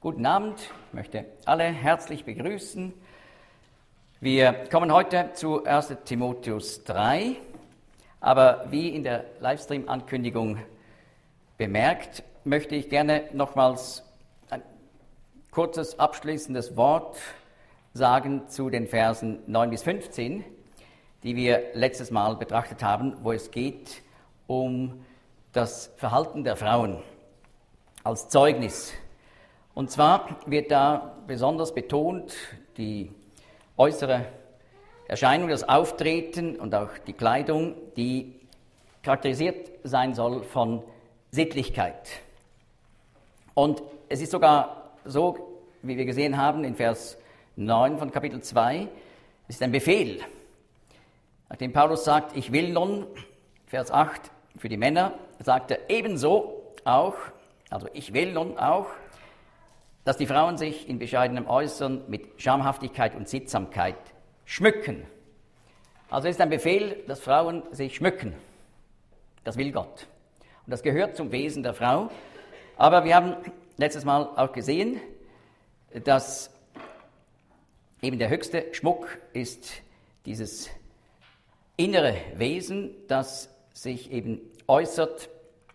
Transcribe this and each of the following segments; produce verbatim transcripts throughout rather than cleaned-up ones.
Guten Abend, ich möchte alle herzlich begrüßen. Wir kommen heute zu ersten Timotheus drei, aber wie in der Livestream-Ankündigung bemerkt, möchte ich gerne nochmals ein kurzes abschließendes Wort sagen zu den Versen neun bis fünfzehn, die wir letztes Mal betrachtet haben, wo es geht um das Verhalten der Frauen als Zeugnis. Und zwar wird da besonders betont die äußere Erscheinung, das Auftreten und auch die Kleidung, die charakterisiert sein soll von Sittlichkeit. Und es ist sogar so, wie wir gesehen haben in Vers neun von Kapitel zwei, ist ein Befehl. Nachdem Paulus sagt, ich will nun, Vers acht, für die Männer, sagt er ebenso auch, also ich will nun auch, dass die Frauen sich in bescheidenem Äußern mit Schamhaftigkeit und Sittsamkeit schmücken. Also es ist ein Befehl, dass Frauen sich schmücken. Das will Gott. Und das gehört zum Wesen der Frau. Aber wir haben letztes Mal auch gesehen, dass eben der höchste Schmuck ist dieses innere Wesen, das sich eben äußert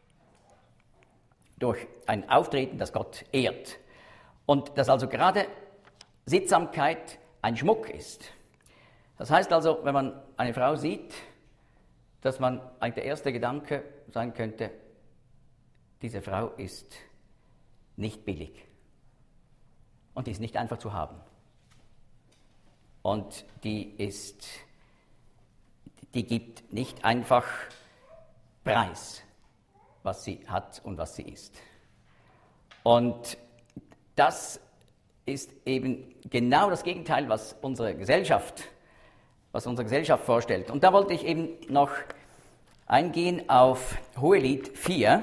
durch ein Auftreten, das Gott ehrt. Und dass also gerade Sittsamkeit ein Schmuck ist. Das heißt also, wenn man eine Frau sieht, dass man eigentlich der erste Gedanke sein könnte, diese Frau ist nicht billig. Und die ist nicht einfach zu haben. Und die ist, die gibt nicht einfach Preis, was sie hat und was sie ist. Und das ist eben genau das Gegenteil, was unsere Gesellschaft, was unsere Gesellschaft vorstellt. Und da wollte ich eben noch eingehen auf Hohelied vier,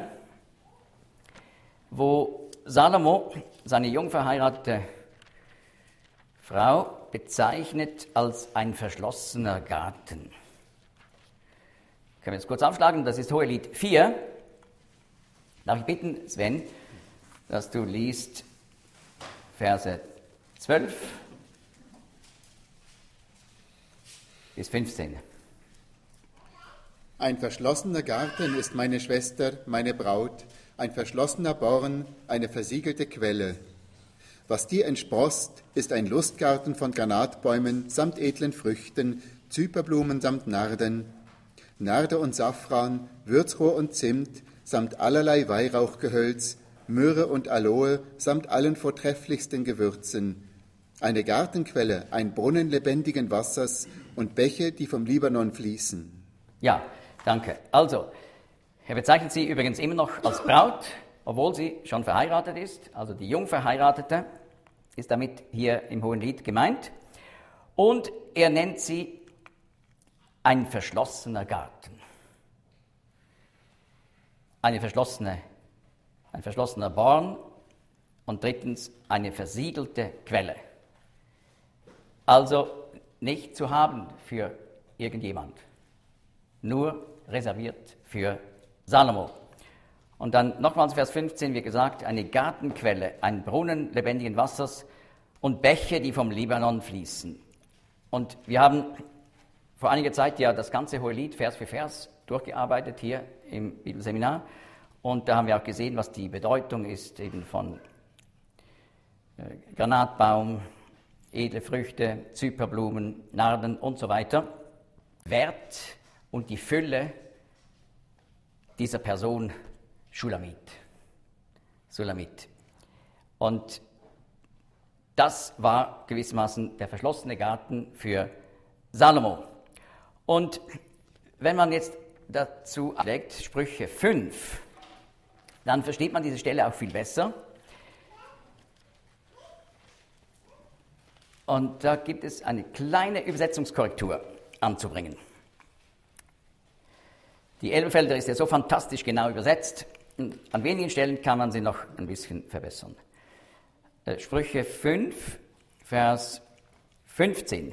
wo Salomo seine jung verheiratete Frau bezeichnet als ein verschlossener Garten. Können wir jetzt kurz aufschlagen, das ist Hohelied vier. Darf ich bitten, Sven, dass du liest Verse zwölf bis fünfzehn. Ein verschlossener Garten ist meine Schwester, meine Braut, ein verschlossener Born, eine versiegelte Quelle. Was dir entsproßt, ist ein Lustgarten von Granatbäumen samt edlen Früchten, Zyperblumen samt Narden, Narde und Safran, Würzrohr und Zimt, samt allerlei Weihrauchgehölz, Myrrhe und Aloe samt allen vortrefflichsten Gewürzen. Eine Gartenquelle, ein Brunnen lebendigen Wassers und Bäche, die vom Libanon fließen. Ja, danke. Also, er bezeichnet sie übrigens immer noch als Braut, obwohl sie schon verheiratet ist. Also die Jungverheiratete ist damit hier im Hohelied gemeint. Und er nennt sie ein verschlossener Garten. Eine verschlossene Ein verschlossener Born und drittens eine versiegelte Quelle. Also nicht zu haben für irgendjemand, nur reserviert für Salomo. Und dann nochmals Vers fünfzehn, wie gesagt, eine Gartenquelle, ein Brunnen lebendigen Wassers und Bäche, die vom Libanon fließen. Und wir haben vor einiger Zeit ja das ganze Hohelied Vers für Vers durchgearbeitet hier im Bibelseminar. Und da haben wir auch gesehen, was die Bedeutung ist eben von äh, Granatbaum, edle Früchte, Zyperblumen, Narden und so weiter. Wert und die Fülle dieser Person Shulamit. Sulamit. Und das war gewissermaßen der verschlossene Garten für Salomo. Und wenn man jetzt dazu legt, Sprüche fünf, dann versteht man diese Stelle auch viel besser. Und da gibt es eine kleine Übersetzungskorrektur anzubringen. Die Elberfelder ist ja so fantastisch genau übersetzt, und an wenigen Stellen kann man sie noch ein bisschen verbessern. Sprüche fünf, Vers fünfzehn.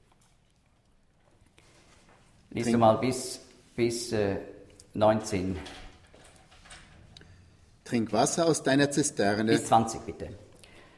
Lies du mal bis, bis äh, neunzehn. Trink Wasser aus deiner Zisterne. Bis zwanzig, bitte.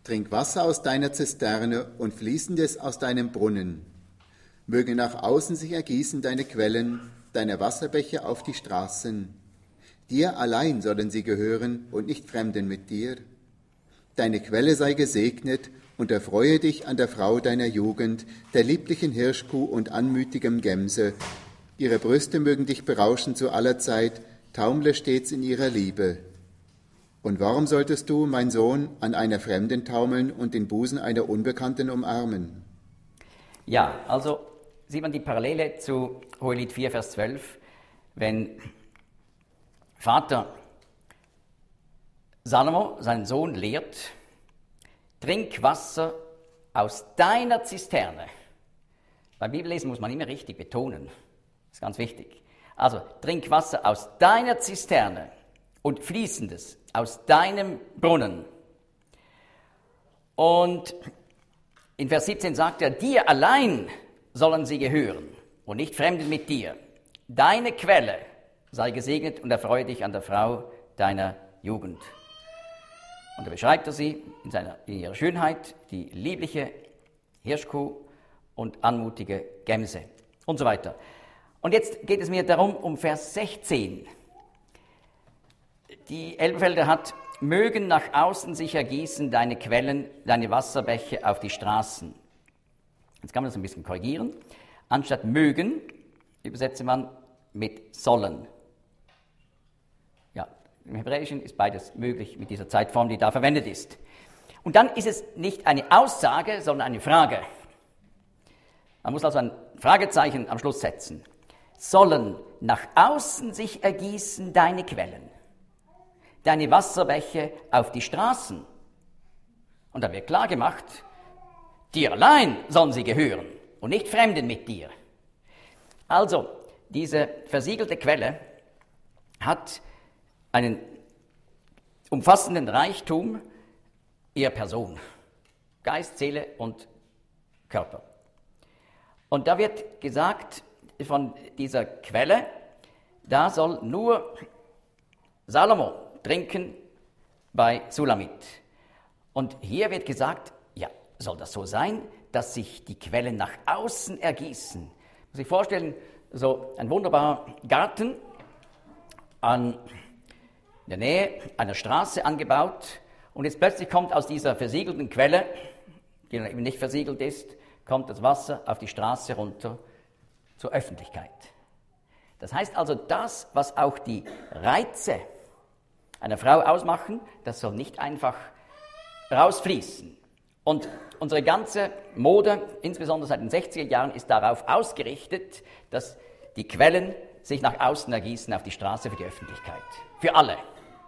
Trink Wasser aus deiner Zisterne und Fließendes aus deinem Brunnen. Möge nach außen sich ergießen deine Quellen, deine Wasserbecher auf die Straßen. Dir allein sollen sie gehören und nicht Fremden mit dir. Deine Quelle sei gesegnet und erfreue dich an der Frau deiner Jugend, der lieblichen Hirschkuh und anmütigem Gemse. Ihre Brüste mögen dich berauschen zu aller Zeit, taumle stets in ihrer Liebe. Und warum solltest du, mein Sohn, an einer Fremden taumeln und den Busen einer Unbekannten umarmen? Ja, also sieht man die Parallele zu Hohelied vier, Vers zwölf, wenn Vater Salomo seinen Sohn lehrt, trink Wasser aus deiner Zisterne. Beim Bibellesen muss man immer richtig betonen, das ist ganz wichtig. Also, trink Wasser aus deiner Zisterne und Fließendes aus deinem Brunnen. Und in Vers siebzehn sagt er, dir allein sollen sie gehören und nicht Fremden mit dir. Deine Quelle sei gesegnet und erfreue dich an der Frau deiner Jugend. Und da beschreibt er sie in, seiner, in ihrer Schönheit, die liebliche Hirschkuh und anmutige Gemse und so weiter. Und jetzt geht es mir darum, um Vers sechzehn. Die Elberfelder hat, mögen nach außen sich ergießen deine Quellen, deine Wasserbäche auf die Straßen. Jetzt kann man das ein bisschen korrigieren. Anstatt mögen übersetze man mit sollen. Ja, im Hebräischen ist beides möglich mit dieser Zeitform, die da verwendet ist. Und dann ist es nicht eine Aussage, sondern eine Frage. Man muss also ein Fragezeichen am Schluss setzen. Sollen nach außen sich ergießen deine Quellen, deine Wasserbäche auf die Straßen. Und da wird klar gemacht, dir allein sollen sie gehören und nicht Fremden mit dir. Also, diese versiegelte Quelle hat einen umfassenden Reichtum ihrer Person, Geist, Seele und Körper. Und da wird gesagt, von dieser Quelle, da soll nur Salomo trinken bei Sulamit. Und hier wird gesagt, ja, soll das so sein, dass sich die Quellen nach außen ergießen? Man muss sich vorstellen, so ein wunderbarer Garten an in der Nähe einer Straße angebaut und jetzt plötzlich kommt aus dieser versiegelten Quelle, die eben nicht versiegelt ist, kommt das Wasser auf die Straße runter zur Öffentlichkeit. Das heißt also, das, was auch die Reize einer Frau ausmachen, das soll nicht einfach rausfließen. Und unsere ganze Mode, insbesondere seit den sechziger Jahren, ist darauf ausgerichtet, dass die Quellen sich nach außen ergießen auf die Straße für die Öffentlichkeit. Für alle.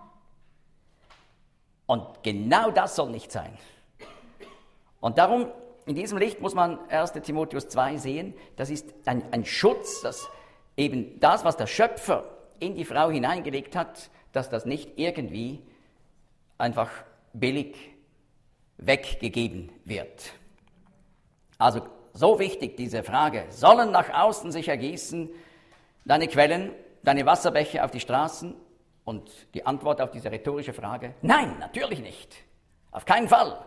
Und genau das soll nicht sein. Und darum, in diesem Licht muss man erster Timotheus zwei sehen, das ist ein, ein Schutz, dass eben das, was der Schöpfer in die Frau hineingelegt hat, dass das nicht irgendwie einfach billig weggegeben wird. Also so wichtig diese Frage, sollen nach außen sich ergießen deine Quellen, deine Wasserbäche auf die Straßen? Und die Antwort auf diese rhetorische Frage, nein, natürlich nicht, auf keinen Fall.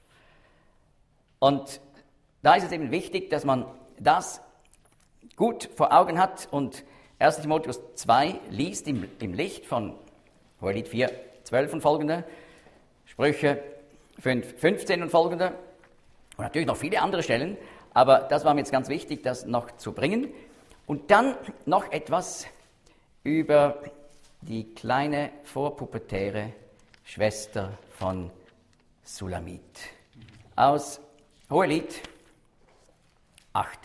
Und da ist es eben wichtig, dass man das gut vor Augen hat und erster Timotheus zwei liest im, im Licht von Hohelied vier, zwölf und folgende, Sprüche fünf, fünfzehn und folgende und natürlich noch viele andere Stellen, aber das war mir jetzt ganz wichtig, das noch zu bringen. Und dann noch etwas über die kleine vorpubertäre Schwester von Sulamit. Aus Hohelied acht.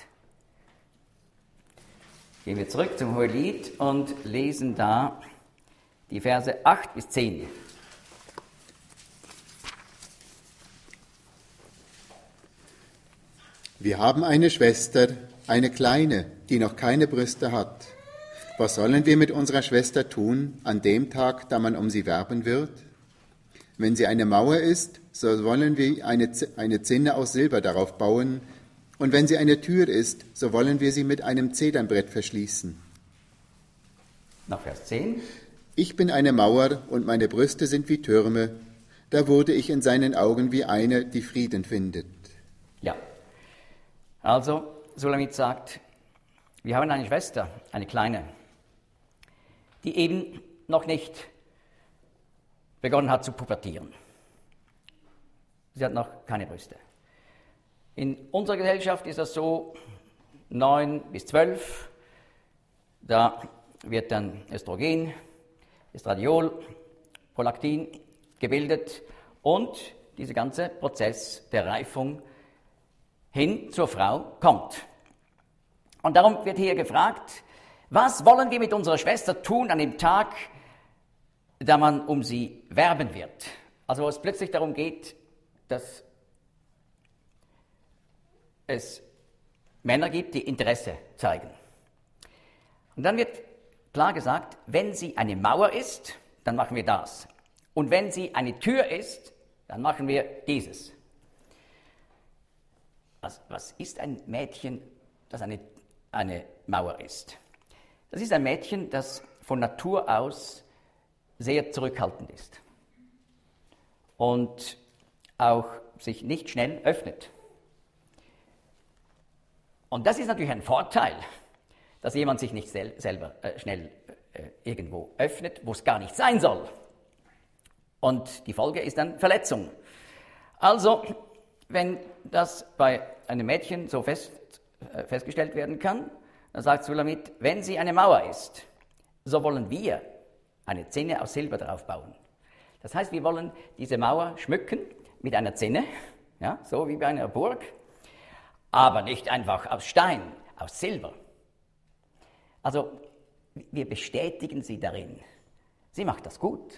Gehen wir zurück zum Hohelied und lesen da die Verse acht bis zehn. Wir haben eine Schwester, eine kleine, die noch keine Brüste hat. Was sollen wir mit unserer Schwester tun an dem Tag, da man um sie werben wird? Wenn sie eine Mauer ist, so wollen wir eine, eine Zinne aus Silber darauf bauen, und wenn sie eine Tür ist, so wollen wir sie mit einem Zedernbrett verschließen. Nach Vers zehn. Ich bin eine Mauer, und meine Brüste sind wie Türme. da wurde ich in seinen Augen wie eine, die Frieden findet. Ja, also Sulamit sagt, wir haben eine Schwester, eine kleine, die eben noch nicht begonnen hat zu pubertieren. Sie hat noch keine Brüste. In unserer Gesellschaft ist das so, neun bis zwölf, da wird dann Östrogen, Estradiol, Prolaktin gebildet und dieser ganze Prozess der Reifung hin zur Frau kommt. Und darum wird hier gefragt, was wollen wir mit unserer Schwester tun an dem Tag, da man um sie werben wird? Also wo es plötzlich darum geht, dass es Männer gibt, die Interesse zeigen. Und dann wird klar gesagt, wenn sie eine Mauer ist, dann machen wir das. Und wenn sie eine Tür ist, dann machen wir dieses. Was, was ist ein Mädchen, das eine, eine Mauer ist? Das ist ein Mädchen, das von Natur aus sehr zurückhaltend ist und auch sich nicht schnell öffnet. Und das ist natürlich ein Vorteil, dass jemand sich nicht sel- selber äh, schnell äh, irgendwo öffnet, wo es gar nicht sein soll. Und die Folge ist dann Verletzung. Also, wenn das bei einem Mädchen so fest, äh, festgestellt werden kann, dann sagt Sulamit, wenn sie eine Mauer ist, so wollen wir eine Zinne aus Silber drauf bauen. Das heißt, wir wollen diese Mauer schmücken mit einer Zinne, ja, so wie bei einer Burg, aber nicht einfach aus Stein, aus Silber. Also, wir bestätigen sie darin. Sie macht das gut.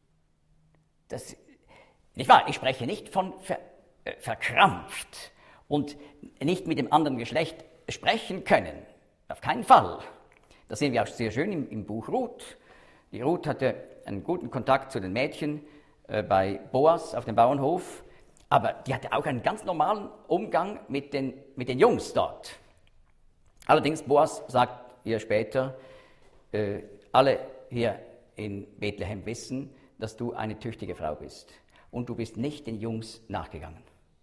Das, nicht wahr? Ich spreche nicht von ver, äh, verkrampft und nicht mit dem anderen Geschlecht sprechen können. Auf keinen Fall. Das sehen wir auch sehr schön im, im Buch Ruth. Die Ruth hatte einen guten Kontakt zu den Mädchen äh, bei Boas auf dem Bauernhof, aber die hatte auch einen ganz normalen Umgang mit den, mit den Jungs dort. Allerdings, Boas sagt ihr später, äh, alle hier in Bethlehem wissen, dass du eine tüchtige Frau bist und du bist nicht den Jungs nachgegangen.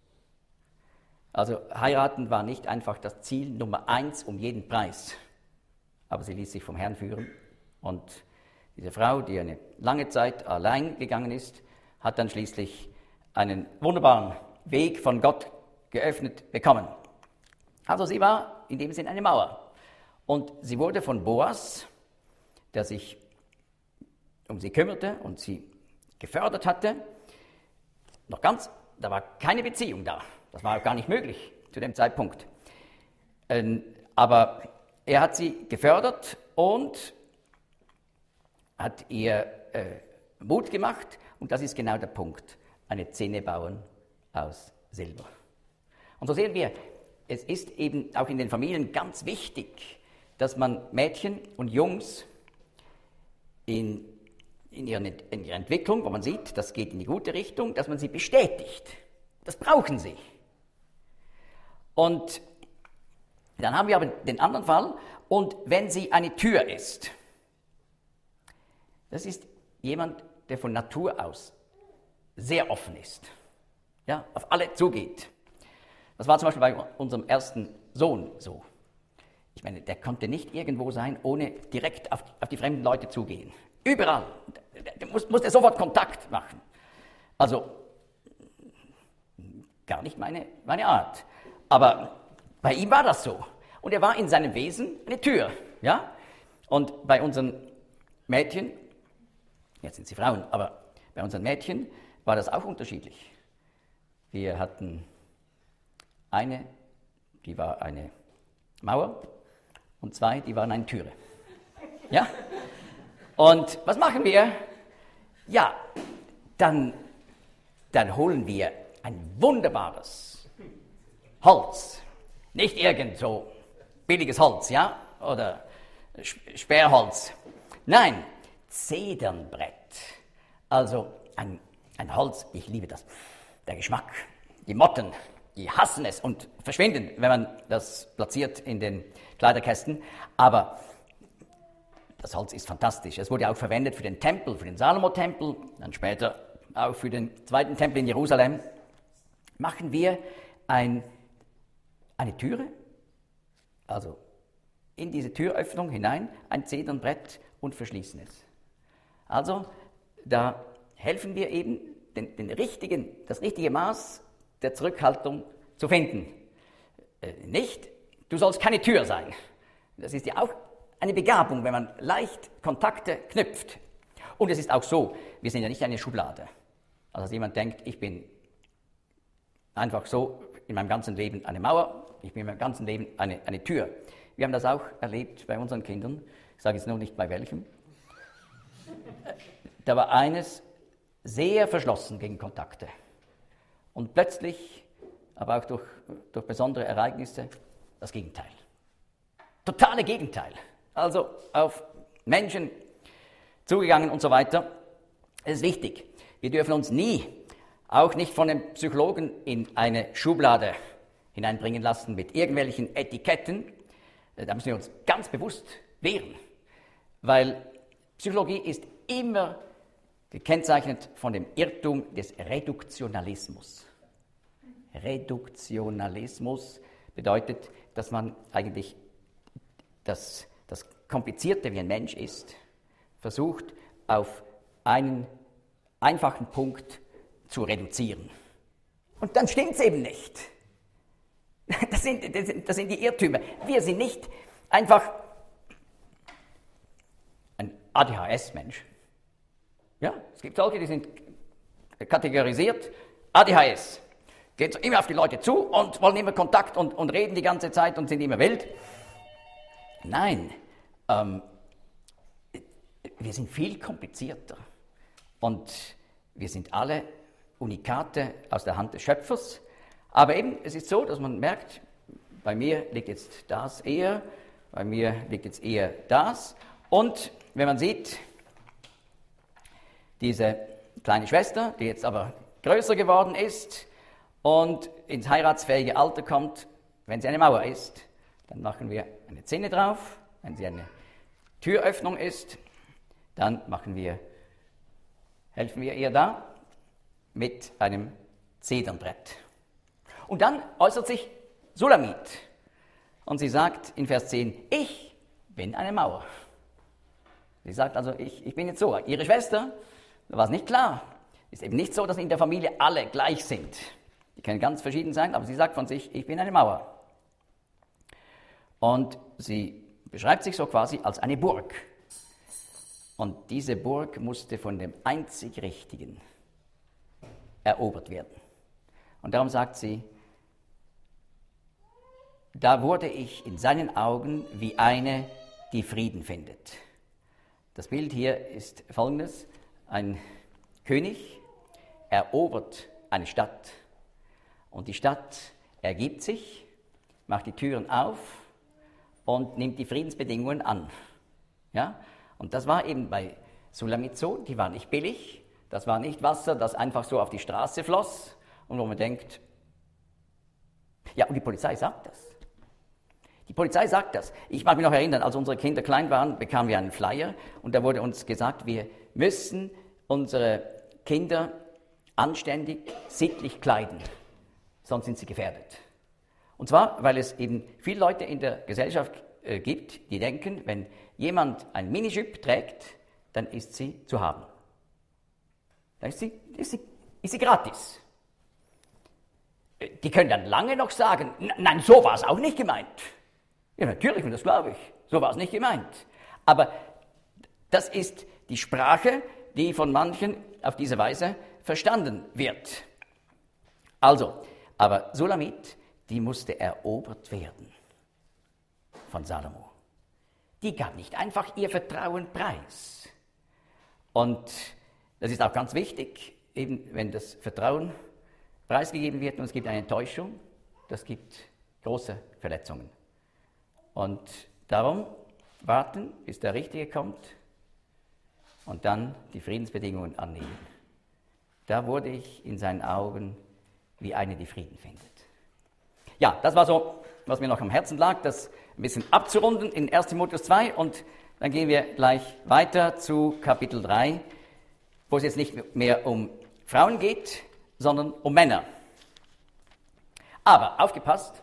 Also heiraten war nicht einfach das Ziel Nummer eins um jeden Preis, aber sie ließ sich vom Herrn führen und diese Frau, die eine lange Zeit allein gegangen ist, hat dann schließlich einen wunderbaren Weg von Gott geöffnet bekommen. Also sie war in dem Sinn eine Mauer. Und sie wurde von Boas, der sich um sie kümmerte und sie gefördert hatte, noch ganz, da war keine Beziehung da. Das war auch gar nicht möglich zu dem Zeitpunkt. Ähm, aber er hat sie gefördert und hat ihr äh, Mut gemacht. Und das ist genau der Punkt. Eine Zinne bauen aus Silber. Und so sehen wir, es ist eben auch in den Familien ganz wichtig, dass man Mädchen und Jungs in, in, ihren, in ihrer Entwicklung, wo man sieht, das geht in die gute Richtung, dass man sie bestätigt. Das brauchen sie. Und dann haben wir aber den anderen Fall, und wenn sie eine Tür ist, das ist jemand, der von Natur aus sehr offen ist, ja, auf alle zugeht. Das war zum Beispiel bei unserem ersten Sohn so. Ich meine, der konnte nicht irgendwo sein, ohne direkt auf, auf die fremden Leute zugehen. Überall. Der muss, musste sofort Kontakt machen. Also, gar nicht meine, meine Art. Aber bei ihm war das so. Und er war in seinem Wesen eine Tür. Ja? Und bei unseren Mädchen, jetzt sind sie Frauen, aber bei unseren Mädchen war das auch unterschiedlich. Wir hatten eine, die war eine Mauer, und zwei, die waren eine Türe. Ja? Und was machen wir? Ja, dann, dann holen wir ein wunderbares Holz. Nicht irgend so billiges Holz, ja? Oder Sperrholz. Nein, Zedernbrett. Also ein, ein Holz, ich liebe das. Der Geschmack. Die Motten, die hassen es und verschwinden, wenn man das platziert in den Kleiderkästen. Aber das Holz ist fantastisch. Es wurde auch verwendet für den Tempel, für den Salomo-Tempel. Dann später auch für den zweiten Tempel in Jerusalem, machen wir ein, eine Türe, also in diese Türöffnung hinein ein Zedernbrett und verschließen es. Also da helfen wir eben, den, den richtigen, das richtige Maß der Zurückhaltung zu finden. Äh, nicht, du sollst keine Tür sein. Das ist ja auch eine Begabung, wenn man leicht Kontakte knüpft. Und es ist auch so, wir sind ja nicht eine Schublade. Also dass jemand denkt, ich bin einfach so in meinem ganzen Leben eine Mauer, ich bin in meinem ganzen Leben eine, eine Tür. Wir haben das auch erlebt bei unseren Kindern, ich sage jetzt nur nicht bei welchem. Da war eines sehr verschlossen gegen Kontakte. Und plötzlich, aber auch durch, durch besondere Ereignisse, das Gegenteil. Totale Gegenteil. Also auf Menschen zugegangen und so weiter. Es ist wichtig. Wir dürfen uns nie, auch nicht von den Psychologen, in eine Schublade hineinbringen lassen mit irgendwelchen Etiketten. Da müssen wir uns ganz bewusst wehren. Weil Psychologie ist immer gekennzeichnet von dem Irrtum des Reduktionalismus. Reduktionalismus bedeutet, dass man eigentlich das, das Komplizierte, wie ein Mensch ist, versucht, auf einen einfachen Punkt zu reduzieren. Und dann stimmt es eben nicht. Das sind, das, sind, das sind die Irrtümer. Wir sind nicht einfach ein A D H S-Mensch. Ja, es gibt solche, die sind kategorisiert. A D H S. Gehen so immer auf die Leute zu und wollen immer Kontakt und, und reden die ganze Zeit und sind immer wild. Nein, ähm, wir sind viel komplizierter. Und wir sind alle Unikate aus der Hand des Schöpfers. Aber eben, es ist so, dass man merkt, bei mir liegt jetzt das eher, bei mir liegt jetzt eher das. Und wenn man sieht, diese kleine Schwester, die jetzt aber größer geworden ist und ins heiratsfähige Alter kommt, wenn sie eine Mauer ist, dann machen wir eine Zinne drauf. Wenn sie eine Türöffnung ist, dann machen wir, helfen wir ihr da mit einem Zedernbrett. Und dann äußert sich Sulamit und sie sagt in Vers zehn, ich bin eine Mauer. Sie sagt also, ich, ich bin jetzt so. Ihre Schwester, da war es nicht klar. Ist eben nicht so, dass in der Familie alle gleich sind. Die können ganz verschieden sein, aber sie sagt von sich, ich bin eine Mauer. Und sie beschreibt sich so quasi als eine Burg. Und diese Burg musste von dem einzig Richtigen erobert werden. Und darum sagt sie, da wurde ich in seinen Augen wie eine, die Frieden findet. Das Bild hier ist folgendes: Ein König erobert eine Stadt und die Stadt ergibt sich, macht die Türen auf und nimmt die Friedensbedingungen an. Ja? Und das war eben bei Sulamit so, die war nicht billig, das war nicht Wasser, das einfach so auf die Straße floss und wo man denkt, ja, und die Polizei sagt das. Die Polizei sagt das. Ich mag mich noch erinnern, als unsere Kinder klein waren, bekamen wir einen Flyer und da wurde uns gesagt, wir müssen unsere Kinder anständig, sittlich kleiden, sonst sind sie gefährdet. Und zwar, weil es eben viele Leute in der Gesellschaft äh, gibt, die denken, wenn jemand ein Minijup trägt, dann ist sie zu haben. Dann ist sie, ist sie, ist sie gratis. Die können dann lange noch sagen, nein, so war es auch nicht gemeint. Ja, natürlich, und das glaube ich, so war es nicht gemeint. Aber das ist die Sprache, die von manchen auf diese Weise verstanden wird. Also, aber Sulamit, die musste erobert werden von Salomo. Die gab nicht einfach ihr Vertrauen preis. Und das ist auch ganz wichtig, eben wenn das Vertrauen preisgegeben wird und es gibt eine Enttäuschung, das gibt große Verletzungen. Und darum warten, bis der Richtige kommt und dann die Friedensbedingungen annehmen. Da wurde ich in seinen Augen wie eine, die Frieden findet. Ja, das war so, was mir noch am Herzen lag, das ein bisschen abzurunden in erster Timotheus zwei und dann gehen wir gleich weiter zu Kapitel drei, wo es jetzt nicht mehr um Frauen geht, sondern um Männer. Aber aufgepasst,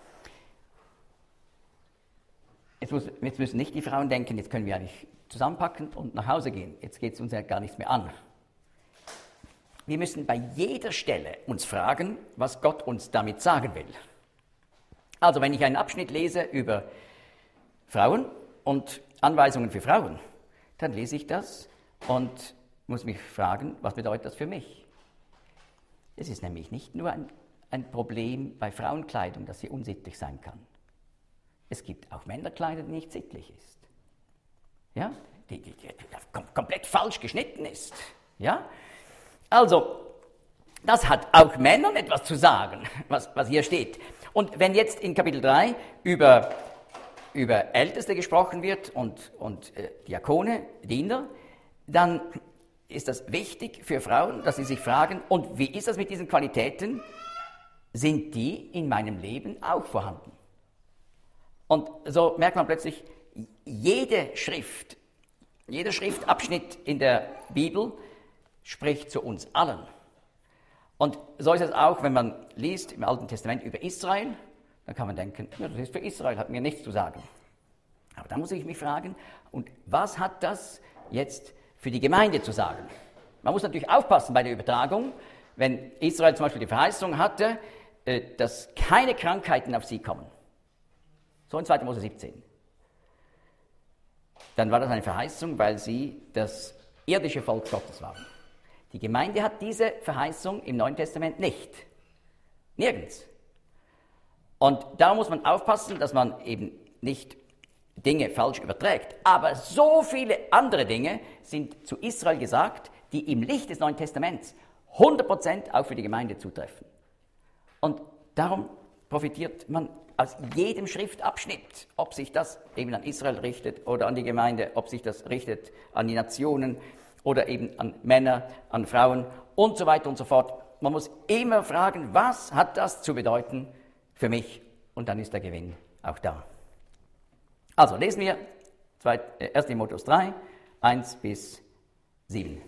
jetzt, muss, jetzt müssen nicht die Frauen denken, jetzt können wir eigentlich zusammenpacken und nach Hause gehen. Jetzt geht es uns ja gar nichts mehr an. Wir müssen bei jeder Stelle uns fragen, was Gott uns damit sagen will. Also wenn ich einen Abschnitt lese über Frauen und Anweisungen für Frauen, dann lese ich das und muss mich fragen, was bedeutet das für mich? Es ist nämlich nicht nur ein, ein Problem bei Frauenkleidung, dass sie unsittlich sein kann. Es gibt auch Männerkleidung, die nicht sittlich ist. Ja? Die, die, die, die kom- komplett falsch geschnitten ist. Ja? Also, das hat auch Männern etwas zu sagen, was, was hier steht. Und wenn jetzt in Kapitel drei über, über Älteste gesprochen wird und, und äh, Diakone, Diener, dann ist das wichtig für Frauen, dass sie sich fragen, und wie ist das mit diesen Qualitäten? Sind die in meinem Leben auch vorhanden? Und so merkt man plötzlich, jede Schrift, jeder Schriftabschnitt in der Bibel spricht zu uns allen. Und so ist es auch, wenn man liest im Alten Testament über Israel, dann kann man denken, ja, das ist für Israel, hat mir nichts zu sagen. Aber da muss ich mich fragen, und was hat das jetzt für die Gemeinde zu sagen? Man muss natürlich aufpassen bei der Übertragung, wenn Israel zum Beispiel die Verheißung hatte, dass keine Krankheiten auf sie kommen. So in zweiter Mose siebzehn. Dann war das eine Verheißung, weil sie das irdische Volk Gottes waren. Die Gemeinde hat diese Verheißung im Neuen Testament nicht. Nirgends. Und da muss man aufpassen, dass man eben nicht Dinge falsch überträgt. Aber so viele andere Dinge sind zu Israel gesagt, die im Licht des Neuen Testaments hundert Prozent auch für die Gemeinde zutreffen. Und darum profitiert man aus jedem Schriftabschnitt, ob sich das eben an Israel richtet oder an die Gemeinde, ob sich das richtet an die Nationen oder eben an Männer, an Frauen und so weiter und so fort. Man muss immer fragen, was hat das zu bedeuten für mich? Und dann ist der Gewinn auch da. Also lesen wir erster Timotheus drei, eins bis sieben.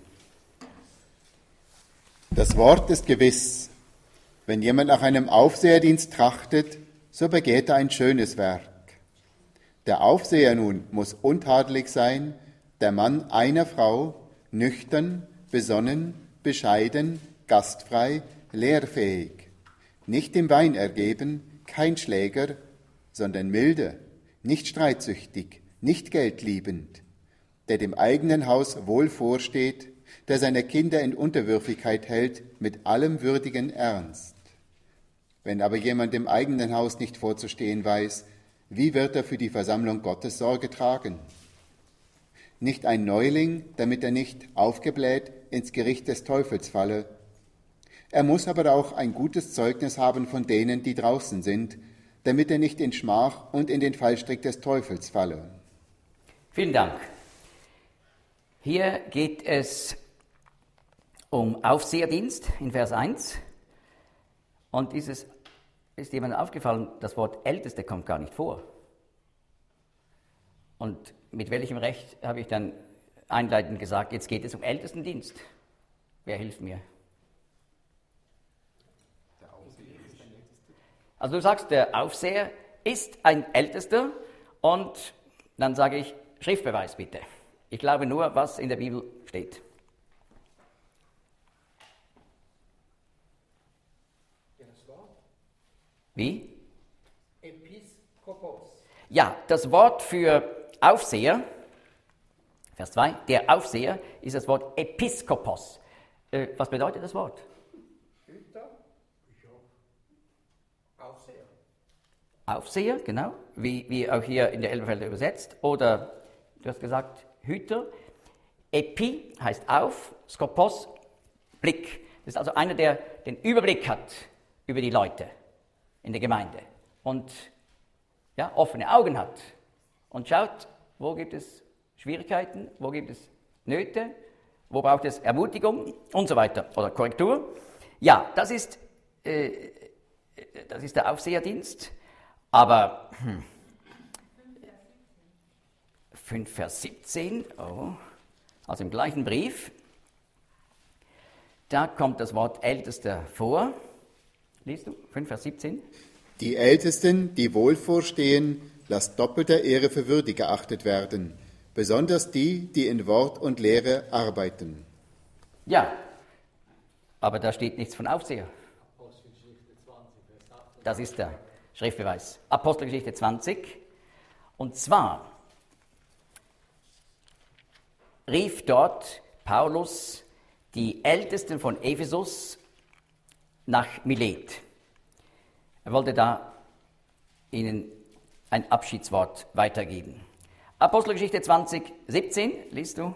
Das Wort ist gewiss. Wenn jemand nach einem Aufseherdienst trachtet, so begeht er ein schönes Werk. Der Aufseher nun muss untadelig sein, der Mann einer Frau, nüchtern, besonnen, bescheiden, gastfrei, lehrfähig, nicht dem Wein ergeben, kein Schläger, sondern milde, nicht streitsüchtig, nicht geldliebend, der dem eigenen Haus wohl vorsteht, der seine Kinder in Unterwürfigkeit hält, mit allem würdigen Ernst. Wenn aber jemand dem eigenen Haus nicht vorzustehen weiß, wie wird er für die Versammlung Gottes Sorge tragen? Nicht ein Neuling, damit er nicht aufgebläht ins Gericht des Teufels falle. Er muss aber auch ein gutes Zeugnis haben von denen, die draußen sind, damit er nicht in Schmach und in den Fallstrick des Teufels falle. Vielen Dank. Hier geht es um Aufseherdienst in Vers eins. Und dieses, ist jemandem aufgefallen, das Wort Älteste kommt gar nicht vor. Und mit welchem Recht habe ich dann einleitend gesagt, jetzt geht es um Ältestendienst? Wer hilft mir? Der Aufseher ist ein Ältester. Also du sagst, der Aufseher ist ein Ältester und dann sage ich, Schriftbeweis bitte. Ich glaube nur, was in der Bibel steht. Wie? Episkopos. Ja, das Wort für Aufseher, Vers zwei, der Aufseher ist das Wort Episkopos. Äh, was bedeutet das Wort? Hüter. Aufseher. Aufseher, genau, wie, wie auch hier in der Elberfelder übersetzt. Oder du hast gesagt Hüter. Epi heißt auf, Skopos, Blick. Das ist also einer, der den Überblick hat über die Leute in der Gemeinde und ja, offene Augen hat und schaut, wo gibt es Schwierigkeiten, wo gibt es Nöte, wo braucht es Ermutigung und so weiter oder Korrektur. Ja, das ist, äh, das ist der Aufseherdienst, aber hm, fünf Vers siebzehn, oh, also im gleichen Brief, da kommt das Wort Ältester vor. Liest du? fünf, Vers siebzehn. Die Ältesten, die wohl vorstehen, lasst doppelter Ehre für würdig geachtet werden, besonders die, die in Wort und Lehre arbeiten. Ja, aber da steht nichts von Aufseher. Das ist der Schriftbeweis. Apostelgeschichte zwanzig. Und zwar rief dort Paulus die Ältesten von Ephesus nach Milet. Er wollte da ihnen ein Abschiedswort weitergeben. Apostelgeschichte zwanzig, siebzehn, liest du?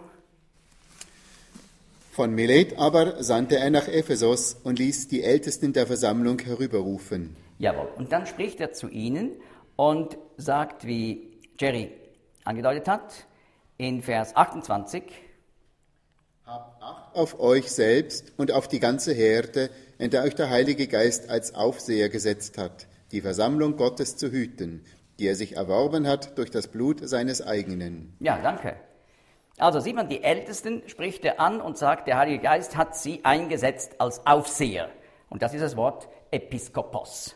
Von Milet aber sandte er nach Ephesus und ließ die Ältesten der Versammlung herüberrufen. Jawohl. Und dann spricht er zu ihnen und sagt, wie Jerry angedeutet hat, in Vers achtundzwanzig, Habt Acht auf euch selbst und auf die ganze Herde, in der euch der Heilige Geist als Aufseher gesetzt hat, die Versammlung Gottes zu hüten, die er sich erworben hat durch das Blut seines eigenen. Ja, danke. Also sieht man, die Ältesten spricht er an und sagt, der Heilige Geist hat sie eingesetzt als Aufseher. Und das ist das Wort Episkopos.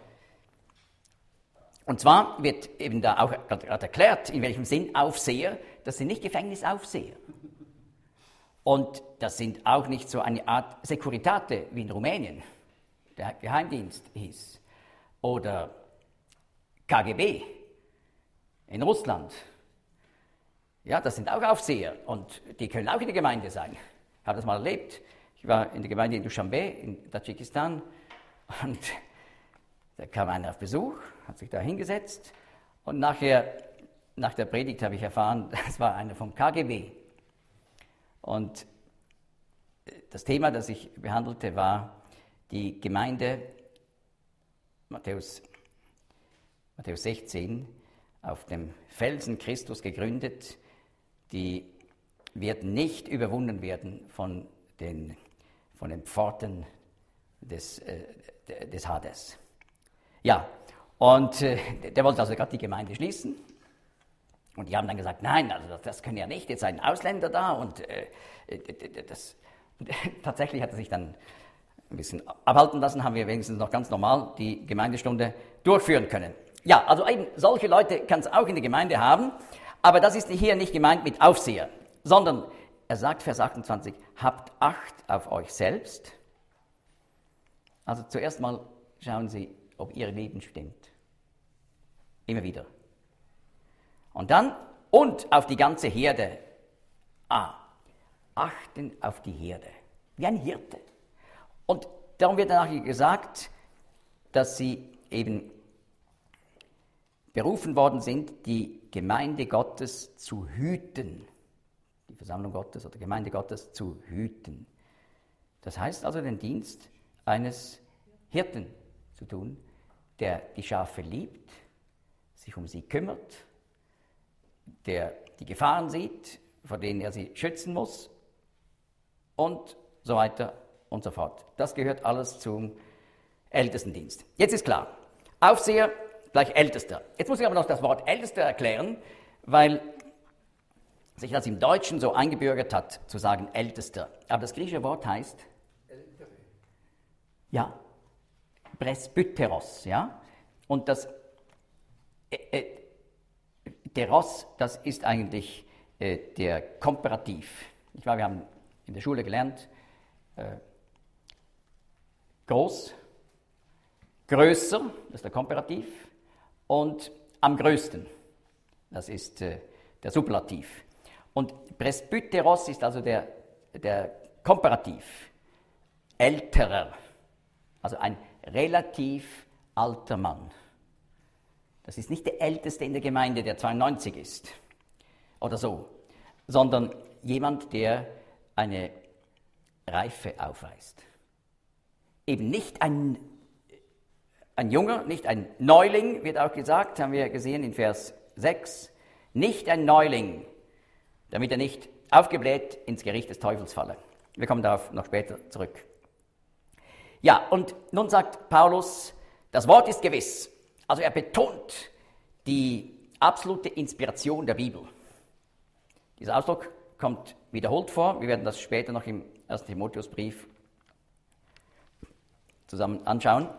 Und zwar wird eben da auch gerade erklärt, in welchem Sinn Aufseher, das sind nicht Gefängnisaufseher. Und das sind auch nicht so eine Art Securitate wie in Rumänien, der Geheimdienst hieß, oder K G B in Russland. Ja, das sind auch Aufseher und die können auch in der Gemeinde sein. Ich habe das mal erlebt. Ich war in der Gemeinde in Duschanbe in Tadschikistan und da kam einer auf Besuch, hat sich da hingesetzt und nachher, nach der Predigt habe ich erfahren, das war einer vom K G B. Und das Thema, das ich behandelte, war die Gemeinde, Matthäus, Matthäus sechzehn, auf dem Felsen Christus gegründet, die wird nicht überwunden werden von den, von den Pforten des, äh, des Hades. Ja, und äh, der wollte also gerade die Gemeinde schließen. Und die haben dann gesagt, nein, also das, das können ja nicht, jetzt ein Ausländer da. Und äh, das, tatsächlich hat er sich dann ein bisschen abhalten lassen, haben wir wenigstens noch ganz normal die Gemeindestunde durchführen können. Ja, also eben solche Leute kann es auch in der Gemeinde haben, aber das ist hier nicht gemeint mit Aufseher, sondern er sagt, Vers achtundzwanzig, habt Acht auf euch selbst. Also zuerst mal schauen Sie, ob Ihr Leben stimmt. Immer wieder. Und dann, und auf die ganze Herde. Ah, achten auf die Herde. Wie ein Hirte. Und darum wird danach gesagt, dass sie eben berufen worden sind, die Gemeinde Gottes zu hüten. Die Versammlung Gottes oder Gemeinde Gottes zu hüten. Das heißt also, den Dienst eines Hirten zu tun, der die Schafe liebt, sich um sie kümmert, der die Gefahren sieht, vor denen er sie schützen muss und so weiter und so fort. Das gehört alles zum Ältestendienst. Jetzt ist klar, Aufseher gleich Ältester. Jetzt muss ich aber noch das Wort Ältester erklären, weil sich das im Deutschen so eingebürgert hat, zu sagen Ältester. Aber das griechische Wort heißt? Ältere. Ja, Presbyteros, ja. Und das äh, äh, Teros, das ist eigentlich äh, der Komparativ. Ich weiß, wir haben in der Schule gelernt, äh, groß, größer, das ist der Komparativ, und am größten, das ist äh, der Superlativ. Und Presbyteros ist also der, der Komparativ, älterer, also ein relativ alter Mann. Das ist nicht der Älteste in der Gemeinde, der zweiundneunzig ist oder so, sondern jemand, der eine Reife aufweist. Eben nicht ein, ein Junger, nicht ein Neuling, wird auch gesagt, haben wir gesehen in Vers sechs, nicht ein Neuling, damit er nicht aufgebläht ins Gericht des Teufels falle. Wir kommen darauf noch später zurück. Ja, und nun sagt Paulus, das Wort ist gewiss. Also er betont die absolute Inspiration der Bibel. Dieser Ausdruck kommt wiederholt vor. Wir werden das später noch im ersten Timotheusbrief zusammen anschauen.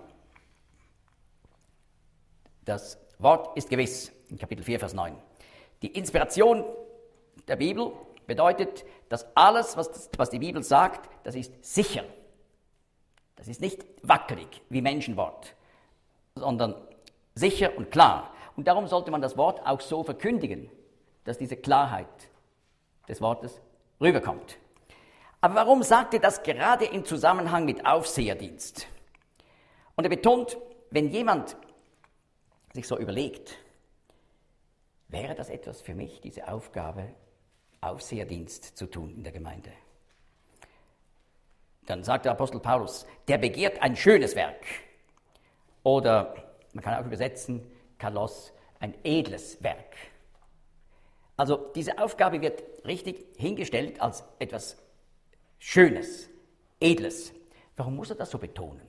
Das Wort ist gewiss, in Kapitel vier, Vers neun. Die Inspiration der Bibel bedeutet, dass alles, was, was die Bibel sagt, das ist sicher. Das ist nicht wackelig wie Menschenwort, sondern sicher und klar. Und darum sollte man das Wort auch so verkündigen, dass diese Klarheit des Wortes rüberkommt. Aber warum sagt er das gerade im Zusammenhang mit Aufseherdienst? Und er betont, wenn jemand sich so überlegt, wäre das etwas für mich, diese Aufgabe, Aufseherdienst zu tun in der Gemeinde? Dann sagt der Apostel Paulus, der begehrt ein schönes Werk. Oder man kann auch übersetzen, Kalos, ein edles Werk. Also diese Aufgabe wird richtig hingestellt als etwas Schönes, Edles. Warum muss er das so betonen?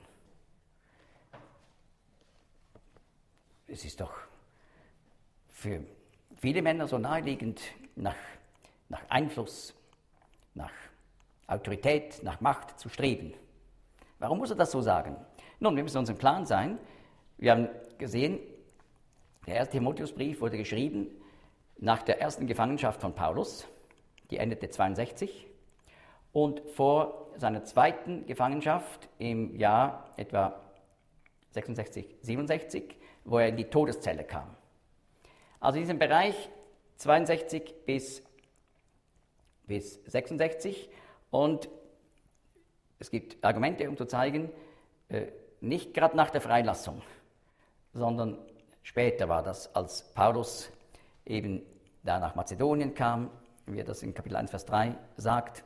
Es ist doch für viele Männer so naheliegend, nach, nach Einfluss, nach Autorität, nach Macht zu streben. Warum muss er das so sagen? Nun, wir müssen uns im Klaren sein. Wir haben gesehen, der erste Timotheusbrief wurde geschrieben nach der ersten Gefangenschaft von Paulus, die endete zweiundsechzig, und vor seiner zweiten Gefangenschaft im Jahr etwa sechsundsechzig, siebenundsechzig, wo er in die Todeszelle kam. Also in diesem Bereich zweiundsechzig bis, bis sechsundsechzig, und es gibt Argumente, um zu zeigen, äh, nicht gerade nach der Freilassung, sondern später war das, als Paulus eben da nach Mazedonien kam, wie er das in Kapitel eins, Vers drei sagt.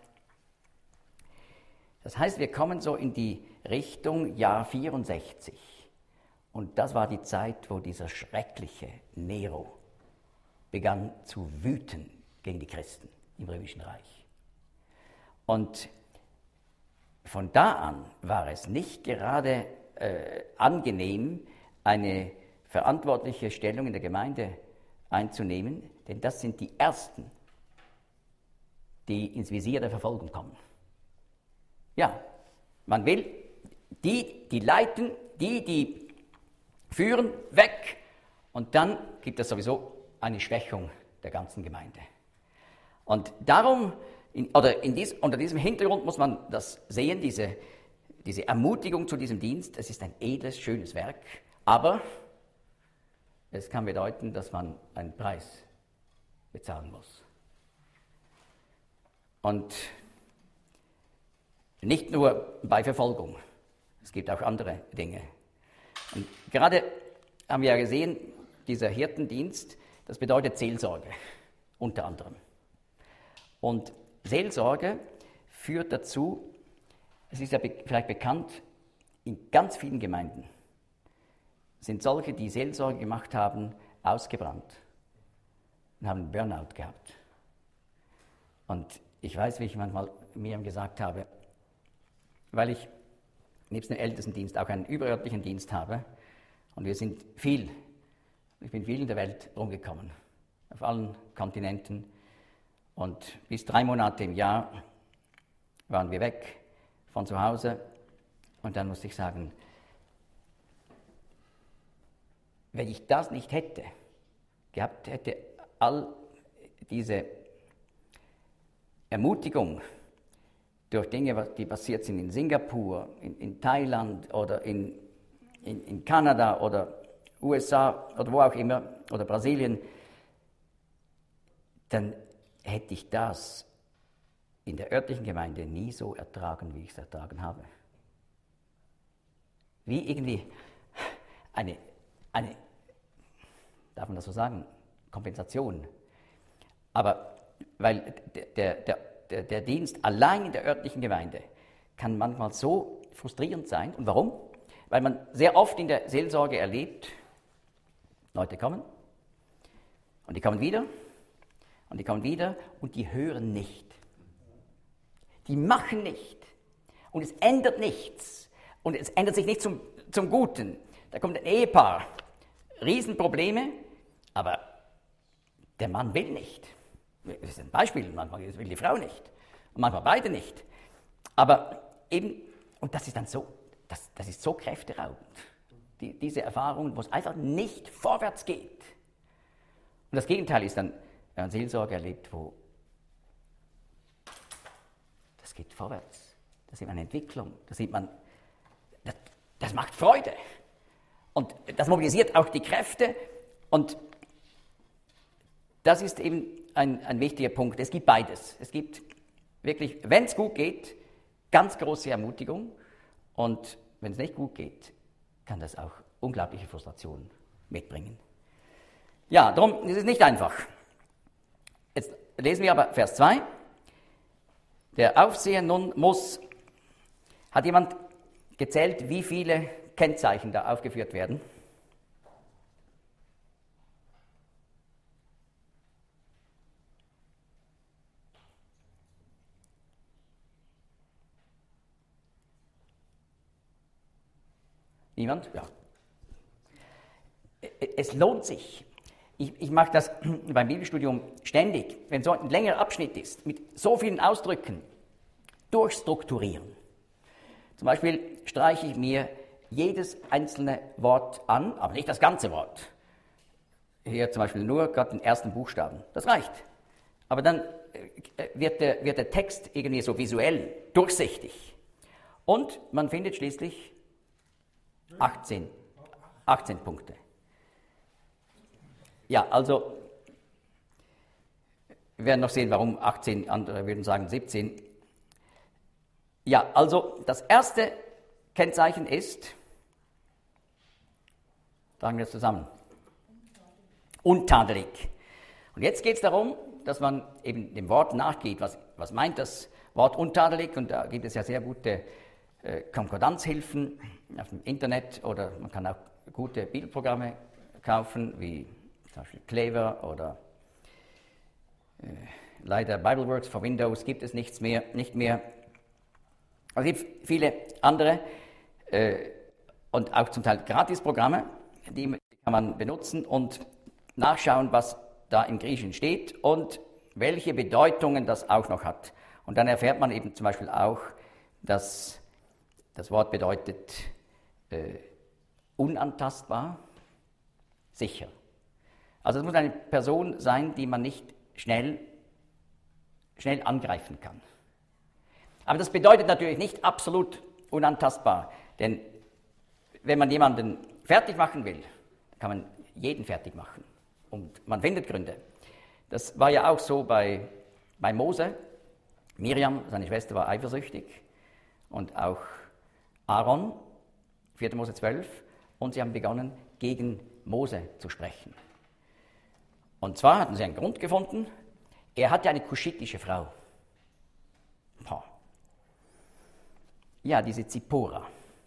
Das heißt, wir kommen so in die Richtung Jahr vierundsechzig. Und das war die Zeit, wo dieser schreckliche Nero begann zu wüten gegen die Christen im Römischen Reich. Und von da an war es nicht gerade äh, angenehm, eine verantwortliche Stellung in der Gemeinde einzunehmen, denn das sind die Ersten, die ins Visier der Verfolgung kommen. Ja, man will die, die leiten, die, die führen, weg, und dann gibt es sowieso eine Schwächung der ganzen Gemeinde. Und darum, in, oder in dies, unter diesem Hintergrund muss man das sehen, diese, diese Ermutigung zu diesem Dienst. Es ist ein edles, schönes Werk, aber es kann bedeuten, dass man einen Preis bezahlen muss. Und nicht nur bei Verfolgung, es gibt auch andere Dinge. Und gerade haben wir ja gesehen, dieser Hirtendienst, das bedeutet Seelsorge, unter anderem. Und Seelsorge führt dazu, es ist ja be- vielleicht bekannt, in ganz vielen Gemeinden sind solche, die Seelsorge gemacht haben, ausgebrannt und haben Burnout gehabt. Und ich weiß, wie ich manchmal mir gesagt habe, weil ich nebst dem Ältestendienst auch einen überörtlichen Dienst habe, und wir sind viel, ich bin viel in der Welt rumgekommen, auf allen Kontinenten, und bis drei Monate im Jahr waren wir weg von zu Hause, und dann musste ich sagen, wenn ich das nicht hätte, gehabt hätte, all diese Ermutigung durch Dinge, die passiert sind in Singapur, in, in Thailand oder in, in, in Kanada oder U S A oder wo auch immer, oder Brasilien, dann hätte ich das in der örtlichen Gemeinde nie so ertragen, wie ich es ertragen habe. Wie irgendwie eine, eine, darf man das so sagen, Kompensation. Aber weil der, der, der, der Dienst allein in der örtlichen Gemeinde kann manchmal so frustrierend sein. Und warum? Weil man sehr oft in der Seelsorge erlebt, Leute kommen und die kommen wieder und die kommen wieder und die hören nicht. Die machen nicht. Und es ändert nichts. Und es ändert sich nicht zum, zum Guten. Da kommt ein Ehepaar, Riesenprobleme, aber der Mann will nicht. Das ist ein Beispiel, manchmal will die Frau nicht und manchmal beide nicht. Aber eben, und das ist dann so, das, das ist so kräfteraubend. Die, diese Erfahrungen, wo es einfach nicht vorwärts geht. Und das Gegenteil ist dann, wenn man Seelsorge erlebt, wo das geht vorwärts. Da sieht man Entwicklung, da sieht man, das, das macht Freude. Und das mobilisiert auch die Kräfte. Und das ist eben ein, ein wichtiger Punkt. Es gibt beides. Es gibt wirklich, wenn es gut geht, ganz große Ermutigung. Und wenn es nicht gut geht, kann das auch unglaubliche Frustration mitbringen. Ja, darum ist es nicht einfach. Jetzt lesen wir aber Vers zwei. Der Aufseher nun muss, hat jemand gezählt, wie viele Kennzeichen da aufgeführt werden? Niemand? Ja. Es lohnt sich. Ich, ich mache das beim Bibelstudium ständig, wenn so ein längerer Abschnitt ist, mit so vielen Ausdrücken, durchstrukturieren. Zum Beispiel streiche ich mir jedes einzelne Wort an, aber nicht das ganze Wort. Hier zum Beispiel nur gerade den ersten Buchstaben. Das reicht. Aber dann wird der, wird der Text irgendwie so visuell durchsichtig. Und man findet schließlich achtzehn, achtzehn Punkte. Ja, also, wir werden noch sehen, warum achtzehn, andere würden sagen siebzehn. Ja, also das erste Kennzeichen ist, sagen wir es zusammen, untadelig. Und jetzt geht es darum, dass man eben dem Wort nachgeht. Was, was meint das Wort untadelig? Und da gibt es ja sehr gute äh, Konkordanzhilfen auf dem Internet, oder man kann auch gute Bibelprogramme kaufen, wie zum Beispiel Clever oder äh, leider Bibleworks for Windows gibt es nichts mehr, nicht mehr. Es gibt viele andere äh, und auch zum Teil Gratisprogramme, die kann man benutzen und nachschauen, was da im Griechischen steht und welche Bedeutungen das auch noch hat. Und dann erfährt man eben zum Beispiel auch, dass das Wort bedeutet äh, unantastbar, sicher. Also es muss eine Person sein, die man nicht schnell, schnell angreifen kann. Aber das bedeutet natürlich nicht absolut unantastbar, denn wenn man jemanden fertig machen will, kann man jeden fertig machen und man findet Gründe. Das war ja auch so bei, bei Mose. Miriam, seine Schwester, war eifersüchtig und auch Aaron, vierter Mose zwölf, und sie haben begonnen, gegen Mose zu sprechen. Und zwar hatten sie einen Grund gefunden, er hatte eine kuschitische Frau. Boah. Ja, diese Zippora,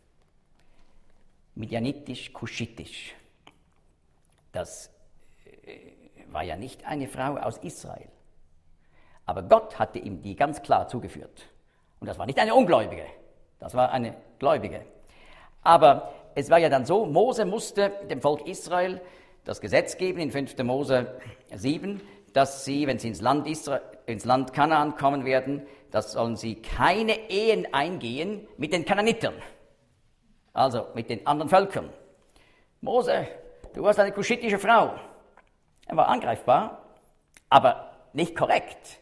Midianitisch-Kuschitisch, das war ja nicht eine Frau aus Israel. Aber Gott hatte ihm die ganz klar zugeführt. Und das war nicht eine Ungläubige, das war eine Gläubige. Aber es war ja dann so, Mose musste dem Volk Israel das Gesetz geben in fünfter Mose sieben, dass sie, wenn sie ins Land, Israel, ins Land Kanaan kommen werden, das sollen sie keine Ehen eingehen mit den Kanaanitern, also mit den anderen Völkern. Mose, du hast eine kuschitische Frau. Er war angreifbar, aber nicht korrekt.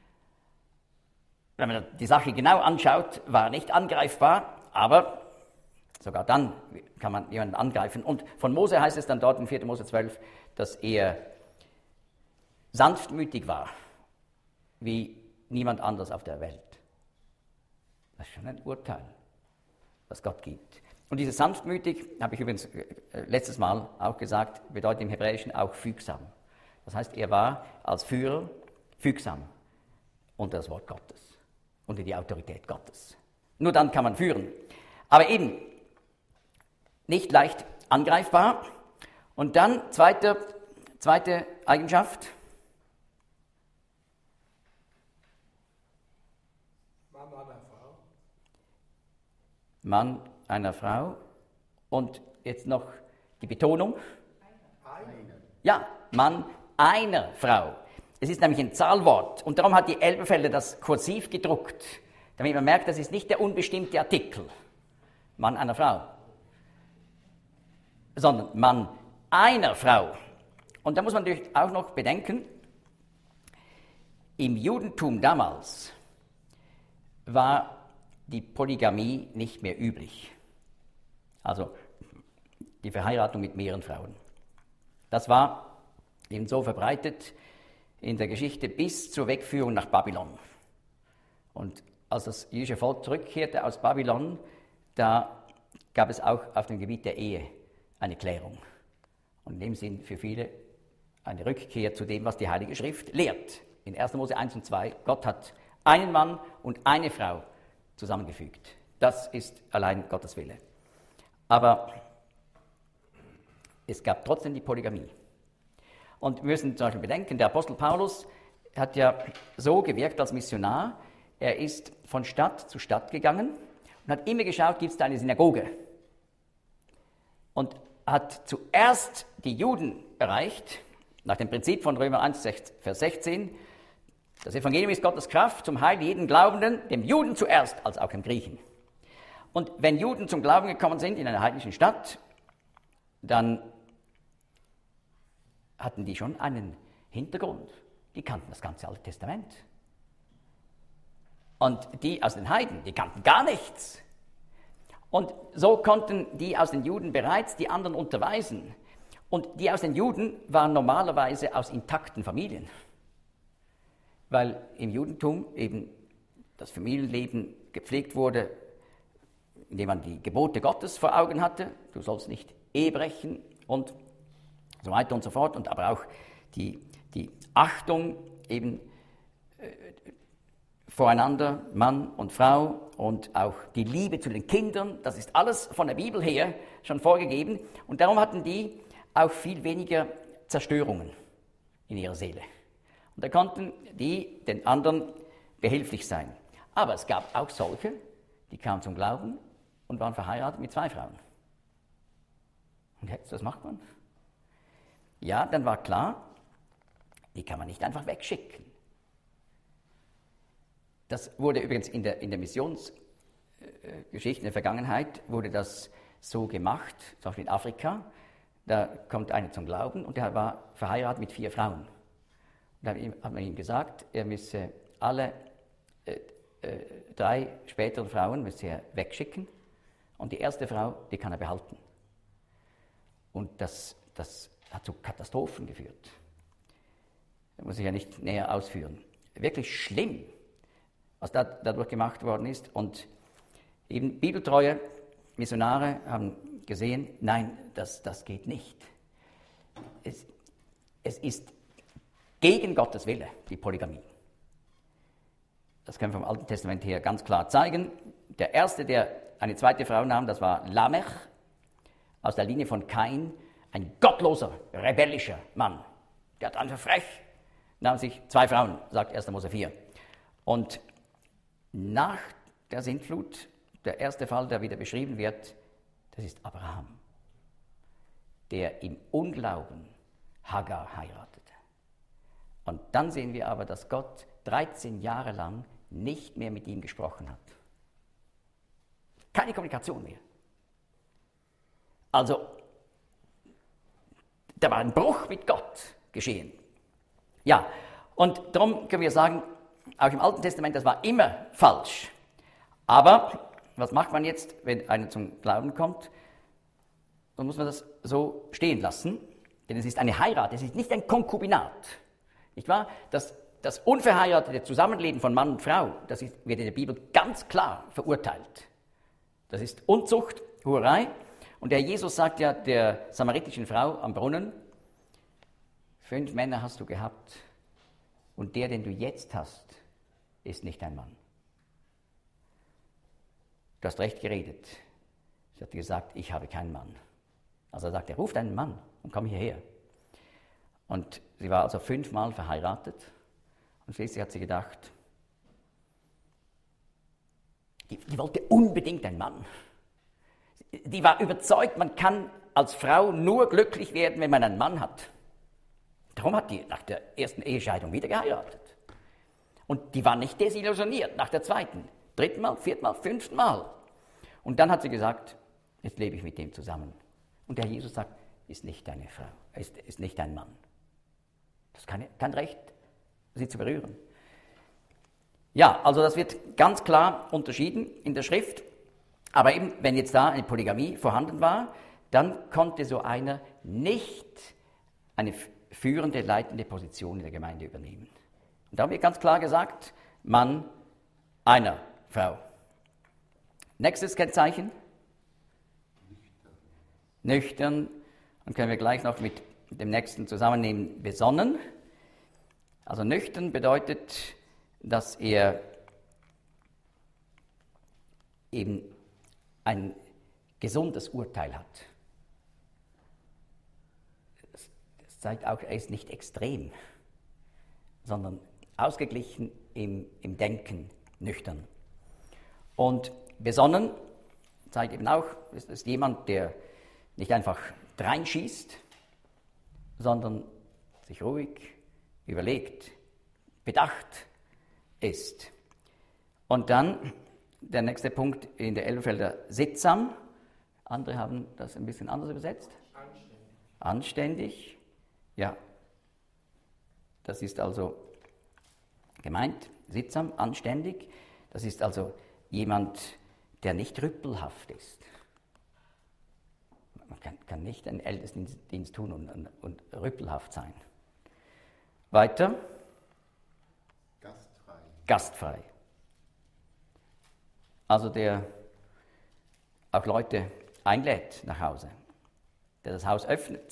Wenn man die Sache genau anschaut, war er nicht angreifbar, aber sogar dann kann man jemanden angreifen. Und von Mose heißt es dann dort in vierter Mose zwölf, dass er sanftmütig war, wie niemand anders auf der Welt. Das ist schon ein Urteil, was Gott gibt. Und dieses sanftmütig, habe ich übrigens letztes Mal auch gesagt, bedeutet im Hebräischen auch fügsam. Das heißt, er war als Führer fügsam unter das Wort Gottes, unter die Autorität Gottes. Nur dann kann man führen. Aber eben nicht leicht angreifbar. Und dann zweite, zweite Eigenschaft. Mann einer Frau. Mann einer Frau. Und jetzt noch die Betonung. Einer. Ja, Mann einer Frau. Es ist nämlich ein Zahlwort. Und darum hat die Elberfelder das kursiv gedruckt, damit man merkt, das ist nicht der unbestimmte Artikel. Mann einer Frau, sondern Mann einer Frau. Und da muss man natürlich auch noch bedenken, im Judentum damals war die Polygamie nicht mehr üblich. Also die Verheiratung mit mehreren Frauen. Das war eben so verbreitet in der Geschichte bis zur Wegführung nach Babylon. Und als das jüdische Volk zurückkehrte aus Babylon, da gab es auch auf dem Gebiet der Ehe eine Klärung. Und in dem Sinn für viele eine Rückkehr zu dem, was die Heilige Schrift lehrt. In erster Mose eins und zwei, Gott hat einen Mann und eine Frau zusammengefügt. Das ist allein Gottes Wille. Aber es gab trotzdem die Polygamie. Und wir müssen zum Beispiel bedenken, der Apostel Paulus hat ja so gewirkt als Missionar. Er ist von Stadt zu Stadt gegangen und hat immer geschaut, gibt es da eine Synagoge. Und hat zuerst die Juden erreicht, nach dem Prinzip von Römer eins, Vers sechzehn. Das Evangelium ist Gottes Kraft zum Heil jeden Glaubenden, dem Juden zuerst, als auch dem Griechen. Und wenn Juden zum Glauben gekommen sind in einer heidnischen Stadt, dann hatten die schon einen Hintergrund. Die kannten das ganze Alte Testament. Und die aus den Heiden, die kannten gar nichts. Und so konnten die aus den Juden bereits die anderen unterweisen. Und die aus den Juden waren normalerweise aus intakten Familien. Weil im Judentum eben das Familienleben gepflegt wurde, indem man die Gebote Gottes vor Augen hatte. Du sollst nicht Ehe brechen und so weiter und so fort. Und aber auch die, die Achtung eben äh, voreinander, Mann und Frau, und auch die Liebe zu den Kindern, das ist alles von der Bibel her schon vorgegeben. Und darum hatten die auch viel weniger Zerstörungen in ihrer Seele. Und da konnten die den anderen behilflich sein. Aber es gab auch solche, die kamen zum Glauben und waren verheiratet mit zwei Frauen. Und jetzt, was macht man? Ja, dann war klar, die kann man nicht einfach wegschicken. Das wurde übrigens in der, in der Missionsgeschichte, in der Vergangenheit, wurde das so gemacht, zum Beispiel in Afrika. Da kommt einer zum Glauben und der war verheiratet mit vier Frauen. Und da hat man ihm gesagt, er müsse alle äh, äh, drei späteren Frauen müsse er wegschicken und die erste Frau, die kann er behalten. Und das, das hat zu Katastrophen geführt. Das muss ich ja nicht näher ausführen. Wirklich schlimm, was da, dadurch gemacht worden ist. Und eben bibeltreue Missionare haben gesehen, nein, das, das geht nicht. Es, es ist gegen Gottes Wille, die Polygamie. Das können wir vom Alten Testament her ganz klar zeigen. Der erste, der eine zweite Frau nahm, das war Lamech, aus der Linie von Kain, ein gottloser, rebellischer Mann. Der hat einfach frech, nahm sich zwei Frauen, sagt erster Mose vier. Und nach der Sintflut, der erste Fall, der wieder beschrieben wird, das ist Abraham, der im Unglauben Hagar heiratete. Und dann sehen wir aber, dass Gott dreizehn Jahre lang nicht mehr mit ihm gesprochen hat. Keine Kommunikation mehr. Also, da war ein Bruch mit Gott geschehen. Ja, und darum können wir sagen, auch im Alten Testament, das war immer falsch. Aber was macht man jetzt, wenn einer zum Glauben kommt? Dann muss man das so stehen lassen, denn es ist eine Heirat, es ist nicht ein Konkubinat. Nicht wahr? Das, das unverheiratete Zusammenleben von Mann und Frau, das ist, wird in der Bibel ganz klar verurteilt. Das ist Unzucht, Hurerei. Und der Jesus sagt ja der samaritischen Frau am Brunnen, fünf Männer hast du gehabt und der, den du jetzt hast, ist nicht dein Mann. Du hast recht geredet. Sie hat gesagt, ich habe keinen Mann. Also er sagt, er ruft einen Mann und komm hierher. Und sie war also fünfmal verheiratet und schließlich hat sie gedacht, die, die wollte unbedingt einen Mann. Die war überzeugt, man kann als Frau nur glücklich werden, wenn man einen Mann hat. Darum hat die nach der ersten Ehescheidung wieder geheiratet. Und die war nicht desillusioniert nach der zweiten, dritten Mal, vierten Mal, fünften Mal. Und dann hat sie gesagt, jetzt lebe ich mit dem zusammen. Und der Jesus sagt, ist nicht deine Frau, ist, ist nicht dein Mann. Das ist kein, kein Recht, sie zu berühren. Ja, also das wird ganz klar unterschieden in der Schrift. Aber eben, wenn jetzt da eine Polygamie vorhanden war, dann konnte so einer nicht eine führende, leitende Position in der Gemeinde übernehmen. Und da haben wir ganz klar gesagt, Mann einer Frau. Nächstes Kennzeichen. Nüchtern. Dann können wir gleich noch mit dem nächsten zusammennehmen, besonnen. Also nüchtern bedeutet, dass er eben ein gesundes Urteil hat. Das zeigt auch, er ist nicht extrem, sondern ausgeglichen im, im Denken, nüchtern. Und besonnen zeigt eben auch, es ist jemand, der nicht einfach reinschießt, sondern sich ruhig überlegt, bedacht ist. Und dann der nächste Punkt in der Elberfelder, sittsam. Andere haben das ein bisschen anders übersetzt. Anständig. Anständig. Ja, das ist also gemeint, sittsam, anständig. Das ist also jemand, der nicht rüppelhaft ist. Man kann, kann nicht einen Ältestendienst tun und, und, und rüppelhaft sein. Weiter. Gastfrei. Gastfrei. Also der auch Leute einlädt nach Hause, der das Haus öffnet.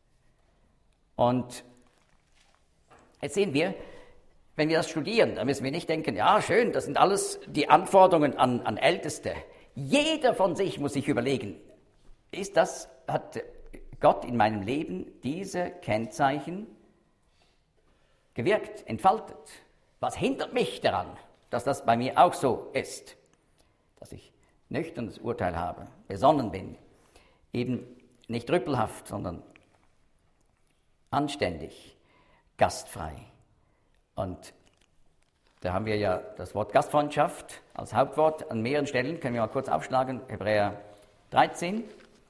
Und jetzt sehen wir, wenn wir das studieren, dann müssen wir nicht denken, ja schön, das sind alles die Anforderungen an, an Älteste. Jeder von sich muss sich überlegen, ist das, hat Gott in meinem Leben diese Kennzeichen gewirkt, entfaltet? Was hindert mich daran, dass das bei mir auch so ist? Dass ich nüchternes Urteil habe, besonnen bin, eben nicht rüppelhaft, sondern anständig, gastfrei. Und da haben wir ja das Wort Gastfreundschaft als Hauptwort an mehreren Stellen, können wir mal kurz aufschlagen, Hebräer dreizehn.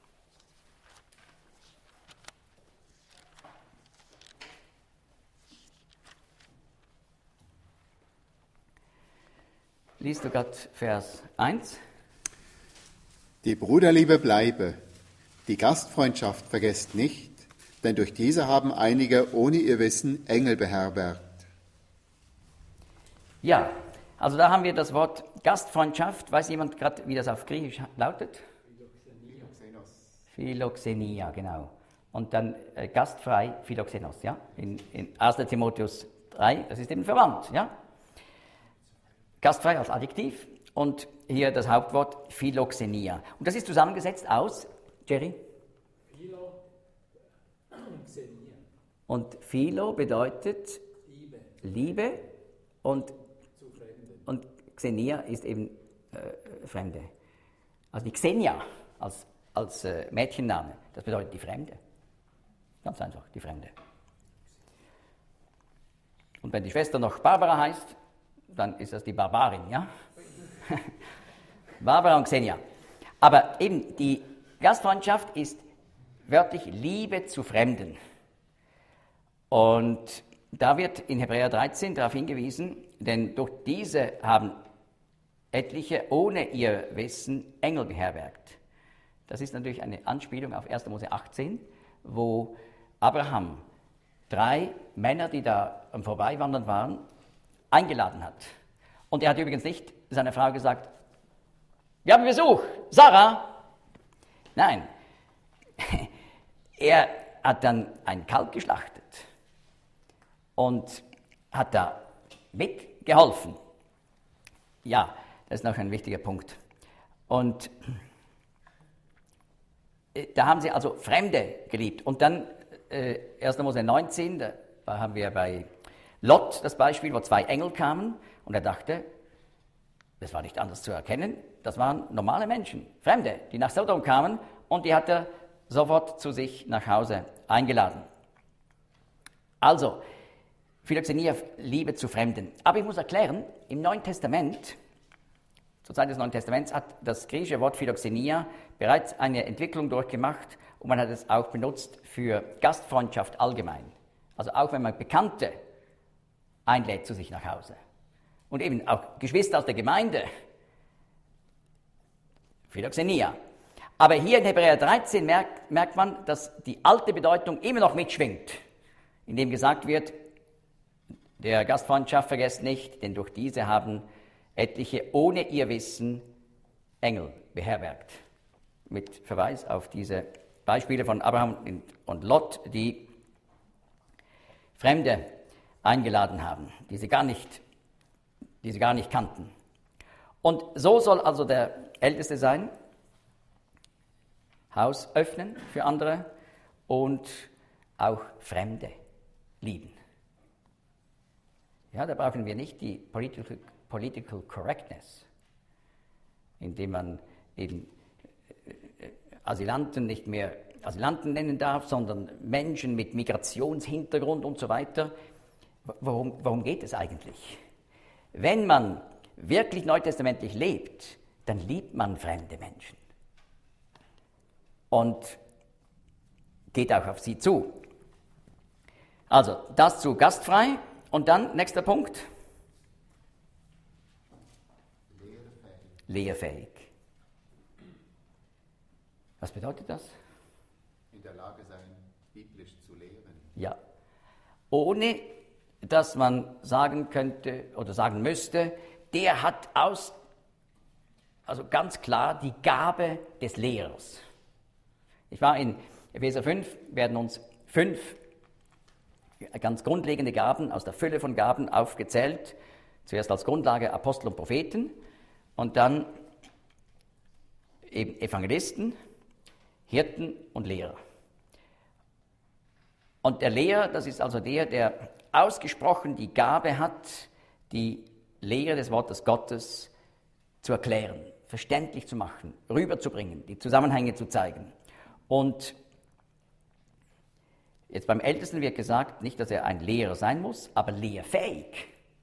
Liest du gerade Vers eins? Die Bruderliebe bleibe, die Gastfreundschaft vergesst nicht, denn durch diese haben einige ohne ihr Wissen Engel beherbergt. Ja, also da haben wir das Wort Gastfreundschaft. Weiß jemand gerade, wie das auf Griechisch lautet? Philoxenos. Philoxenia, genau. Und dann äh, gastfrei, Philoxenos, ja? In, in erster Timotheus drei, das ist eben verwandt, ja? Gastfrei als Adjektiv und hier das Hauptwort Philoxenia. Und das ist zusammengesetzt aus, Jerry? Philoxenia. Und Philo bedeutet Liebe. Liebe und, Zu Fremden. und Xenia ist eben äh, Fremde. Also die Xenia als, als äh, Mädchenname, das bedeutet die Fremde. Ganz einfach, die Fremde. Und wenn die Schwester noch Barbara heißt, dann ist das die Barbarin, ja? Barbara und Xenia. Aber eben die Gastfreundschaft ist wörtlich Liebe zu Fremden. Und da wird in Hebräer dreizehn darauf hingewiesen, denn durch diese haben etliche ohne ihr Wissen Engel beherbergt. Das ist natürlich eine Anspielung auf erster Mose achtzehn, wo Abraham drei Männer, die da am Vorbeiwandern waren, eingeladen hat. Und er hat übrigens nicht seiner Frau gesagt, wir haben Besuch, Sarah. Nein, er hat dann ein Kalb geschlachtet und hat da mitgeholfen. Ja, das ist noch ein wichtiger Punkt. Und da haben sie also Fremde geliebt. Und dann äh, erster Mose neunzehn, da haben wir bei Lot das Beispiel, wo zwei Engel kamen und er dachte, das war nicht anders zu erkennen, das waren normale Menschen, Fremde, die nach Sodom kamen und die hat er sofort zu sich nach Hause eingeladen. Also, Philoxenia, Liebe zu Fremden. Aber ich muss erklären, im Neuen Testament, zur Zeit des Neuen Testaments hat das griechische Wort Philoxenia bereits eine Entwicklung durchgemacht und man hat es auch benutzt für Gastfreundschaft allgemein. Also auch wenn man Bekannte einlädt zu sich nach Hause und eben auch Geschwister aus der Gemeinde, Philoxenia. Aber hier in Hebräer dreizehn merkt, merkt man, dass die alte Bedeutung immer noch mitschwingt, indem gesagt wird, der Gastfreundschaft vergesst nicht, denn durch diese haben etliche ohne ihr Wissen Engel beherbergt. Mit Verweis auf diese Beispiele von Abraham und Lot, die Fremde eingeladen haben, die sie gar nicht, die sie gar nicht kannten. Und so soll also der Älteste sein, Haus öffnen für andere und auch Fremde lieben. Ja, da brauchen wir nicht die Political, political Correctness, indem man eben Asylanten nicht mehr Asylanten nennen darf, sondern Menschen mit Migrationshintergrund und so weiter. Worum, worum geht es eigentlich? Wenn man wirklich neutestamentlich lebt, dann liebt man fremde Menschen und geht auch auf sie zu. Also das zu gastfrei und dann nächster Punkt. Lehrfähig. Lehrfähig. Was bedeutet das? In der Lage sein, biblisch zu lehren. Ja. Ohne dass man sagen könnte oder sagen müsste, der hat aus, also ganz klar die Gabe des Lehrers. Ich war in Epheser fünf, werden uns fünf ganz grundlegende Gaben aus der Fülle von Gaben aufgezählt. Zuerst als Grundlage Apostel und Propheten und dann eben Evangelisten, Hirten und Lehrer. Und der Lehrer, das ist also der, der ausgesprochen die Gabe hat, die Lehre des Wortes Gottes zu erklären, verständlich zu machen, rüberzubringen, die Zusammenhänge zu zeigen. Und jetzt beim Ältesten wird gesagt, nicht, dass er ein Lehrer sein muss, aber lehrfähig.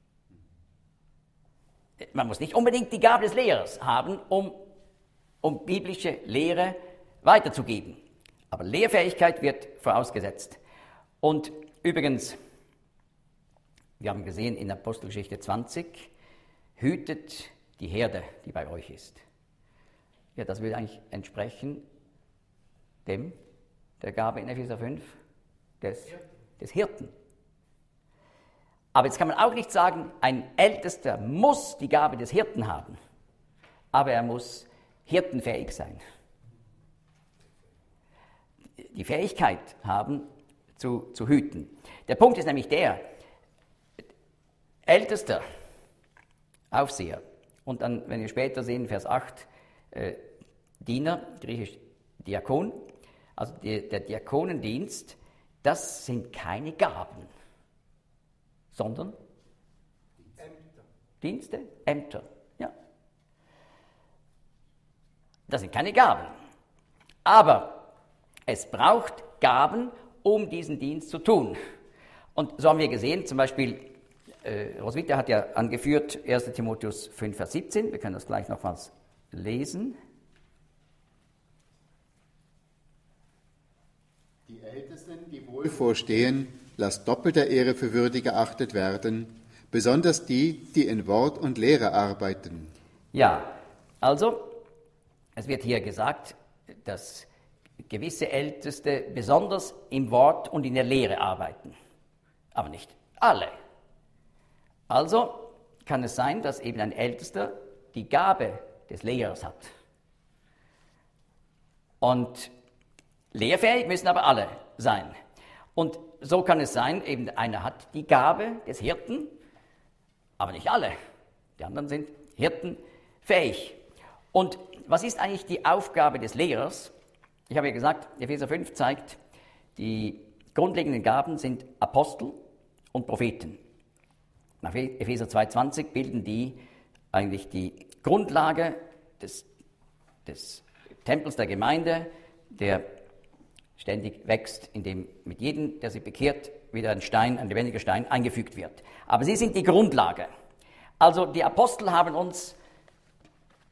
Man muss nicht unbedingt die Gabe des Lehrers haben, um, um biblische Lehre weiterzugeben. Aber Lehrfähigkeit wird vorausgesetzt. Und übrigens, wir haben gesehen in Apostelgeschichte zwanzig, hütet die Herde, die bei euch ist. Ja, das würde eigentlich entsprechen dem, der Gabe in Epheser fünf, des, des Hirten. Aber jetzt kann man auch nicht sagen, ein Ältester muss die Gabe des Hirten haben, aber er muss hirtenfähig sein. Die Fähigkeit haben, zu, zu hüten. Der Punkt ist nämlich der, Ältester, Aufseher, und dann, wenn wir später sehen, Vers acht, äh, Diener, griechisch Diakon, also die, der Diakonendienst, das sind keine Gaben, sondern Ämter. Dienste, Ämter, ja. Das sind keine Gaben, aber es braucht Gaben, um diesen Dienst zu tun. Und so haben wir gesehen, zum Beispiel, äh, Roswitha hat ja angeführt, erster Timotheus fünf, Vers siebzehn, wir können das gleich nochmals lesen. Die Ältesten, die wohl vorstehen, lasst doppelter Ehre für würdig erachtet werden, besonders die, die in Wort und Lehre arbeiten. Ja, also, es wird hier gesagt, dass gewisse Älteste besonders im Wort und in der Lehre arbeiten, aber nicht alle. Also kann es sein, dass eben ein Ältester die Gabe des Lehrers hat. Und lehrfähig müssen aber alle sein. Und so kann es sein, eben einer hat die Gabe des Hirten, aber nicht alle. Die anderen sind hirtenfähig. Und was ist eigentlich die Aufgabe des Lehrers? Ich habe ja gesagt, Epheser fünf zeigt, die grundlegenden Gaben sind Apostel und Propheten. Nach Epheser zwei zwanzig bilden die eigentlich die Grundlage des, des Tempels der Gemeinde, der ständig wächst, indem mit jedem, der sich bekehrt, wieder ein Stein, ein lebendiger Stein eingefügt wird. Aber sie sind die Grundlage. Also die Apostel haben uns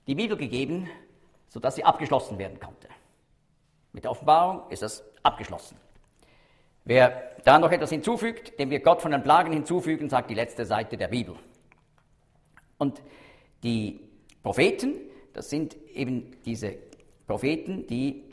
die Bibel gegeben, sodass sie abgeschlossen werden konnte. Mit der Offenbarung ist das abgeschlossen. Wer da noch etwas hinzufügt, dem wird Gott von den Plagen hinzufügen, sagt die letzte Seite der Bibel. Und die Propheten, das sind eben diese Propheten, die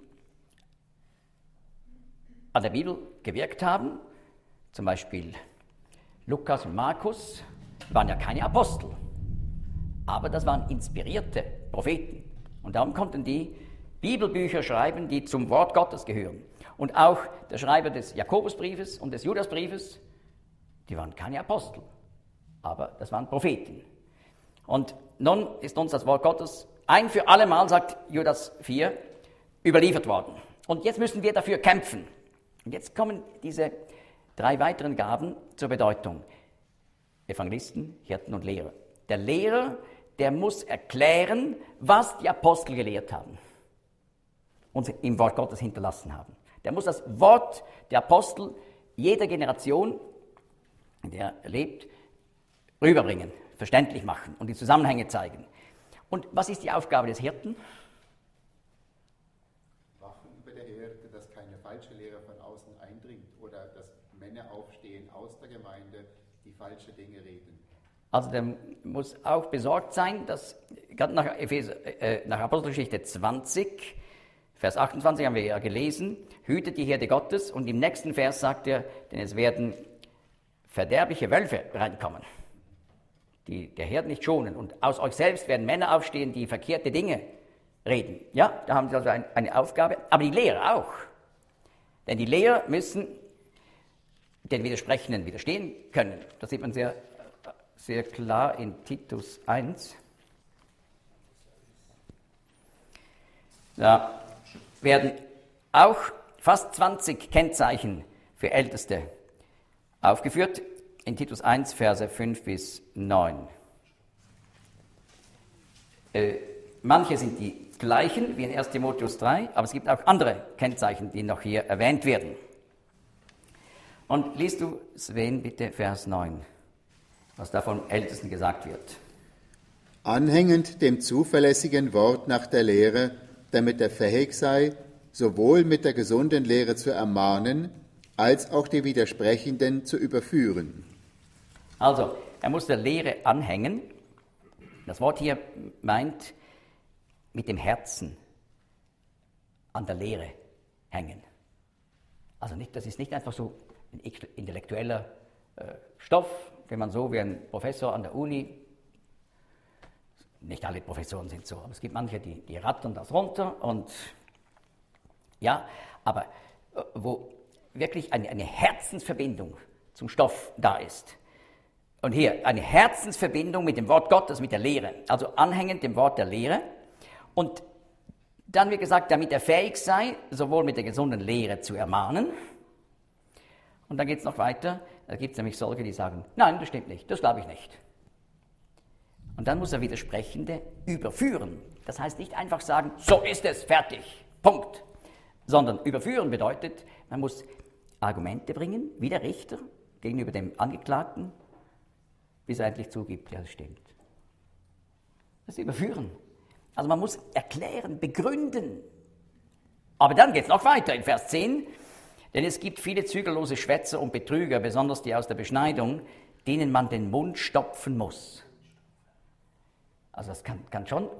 an der Bibel gewirkt haben, zum Beispiel Lukas und Markus, waren ja keine Apostel, aber das waren inspirierte Propheten. Und darum konnten die Bibelbücher schreiben, die zum Wort Gottes gehören. Und auch der Schreiber des Jakobusbriefes und des Judasbriefes, die waren keine Apostel, aber das waren Propheten. Und nun ist uns das Wort Gottes ein für alle Mal, sagt Judas vier, überliefert worden. Und jetzt müssen wir dafür kämpfen. Und jetzt kommen diese drei weiteren Gaben zur Bedeutung. Evangelisten, Hirten und Lehrer. Der Lehrer, der muss erklären, was die Apostel gelehrt haben und im Wort Gottes hinterlassen haben. Der muss das Wort der Apostel jeder Generation, in der er lebt, rüberbringen, verständlich machen und die Zusammenhänge zeigen. Und was ist die Aufgabe des Hirten? Wachen über der Herde, dass keine falsche Lehre von außen eindringt oder dass Männer aufstehen aus der Gemeinde, die falsche Dinge reden. Also der muss auch besorgt sein, dass gerade nach, Epheser, äh, nach Apostelgeschichte zwanzig, Vers achtundzwanzig haben wir ja gelesen, hütet die Herde Gottes, und im nächsten Vers sagt er, denn es werden verderbliche Wölfe reinkommen, die der Herde nicht schonen, und aus euch selbst werden Männer aufstehen, die verkehrte Dinge reden. Ja, da haben sie also ein, eine Aufgabe, aber die Lehrer auch. Denn die Lehrer müssen den Widersprechenden widerstehen können. Das sieht man sehr, sehr klar in Titus eins. Da werden auch fast zwanzig Kennzeichen für Älteste aufgeführt, in Titus eins, Verse fünf bis neun. Äh, manche sind die gleichen wie in erster Timotheus drei, aber es gibt auch andere Kennzeichen, die noch hier erwähnt werden. Und liest du, Sven, bitte Vers neun, was da vom Ältesten gesagt wird. Anhängend dem zuverlässigen Wort nach der Lehre, damit er fähig sei, sowohl mit der gesunden Lehre zu ermahnen, als auch die Widersprechenden zu überführen. Also, er muss der Lehre anhängen. Das Wort hier meint mit dem Herzen an der Lehre hängen. Also nicht, das ist nicht einfach so ein intellektueller äh, Stoff, wenn man so wie ein Professor an der Uni, nicht alle Professoren sind so, aber es gibt manche, die, die rattern das runter und ja, aber äh, wo wirklich eine, eine Herzensverbindung zum Stoff da ist. Und hier eine Herzensverbindung mit dem Wort Gottes, mit der Lehre, also anhängend dem Wort der Lehre. Und dann wird gesagt, damit er fähig sei, sowohl mit der gesunden Lehre zu ermahnen. Und dann geht es noch weiter, da gibt es nämlich solche, die sagen, nein, das stimmt nicht, das glaube ich nicht. Und dann muss er Widersprechende überführen. Das heißt nicht einfach sagen, so ist es, fertig, Punkt. Sondern überführen bedeutet, man muss Argumente bringen, wie der Richter gegenüber dem Angeklagten, bis er endlich zugibt, ja, das stimmt. Das ist überführen. Also man muss erklären, begründen. Aber dann geht es noch weiter in Vers zehn, denn es gibt viele zügellose Schwätzer und Betrüger, besonders die aus der Beschneidung, denen man den Mund stopfen muss. Also das kann, kann schon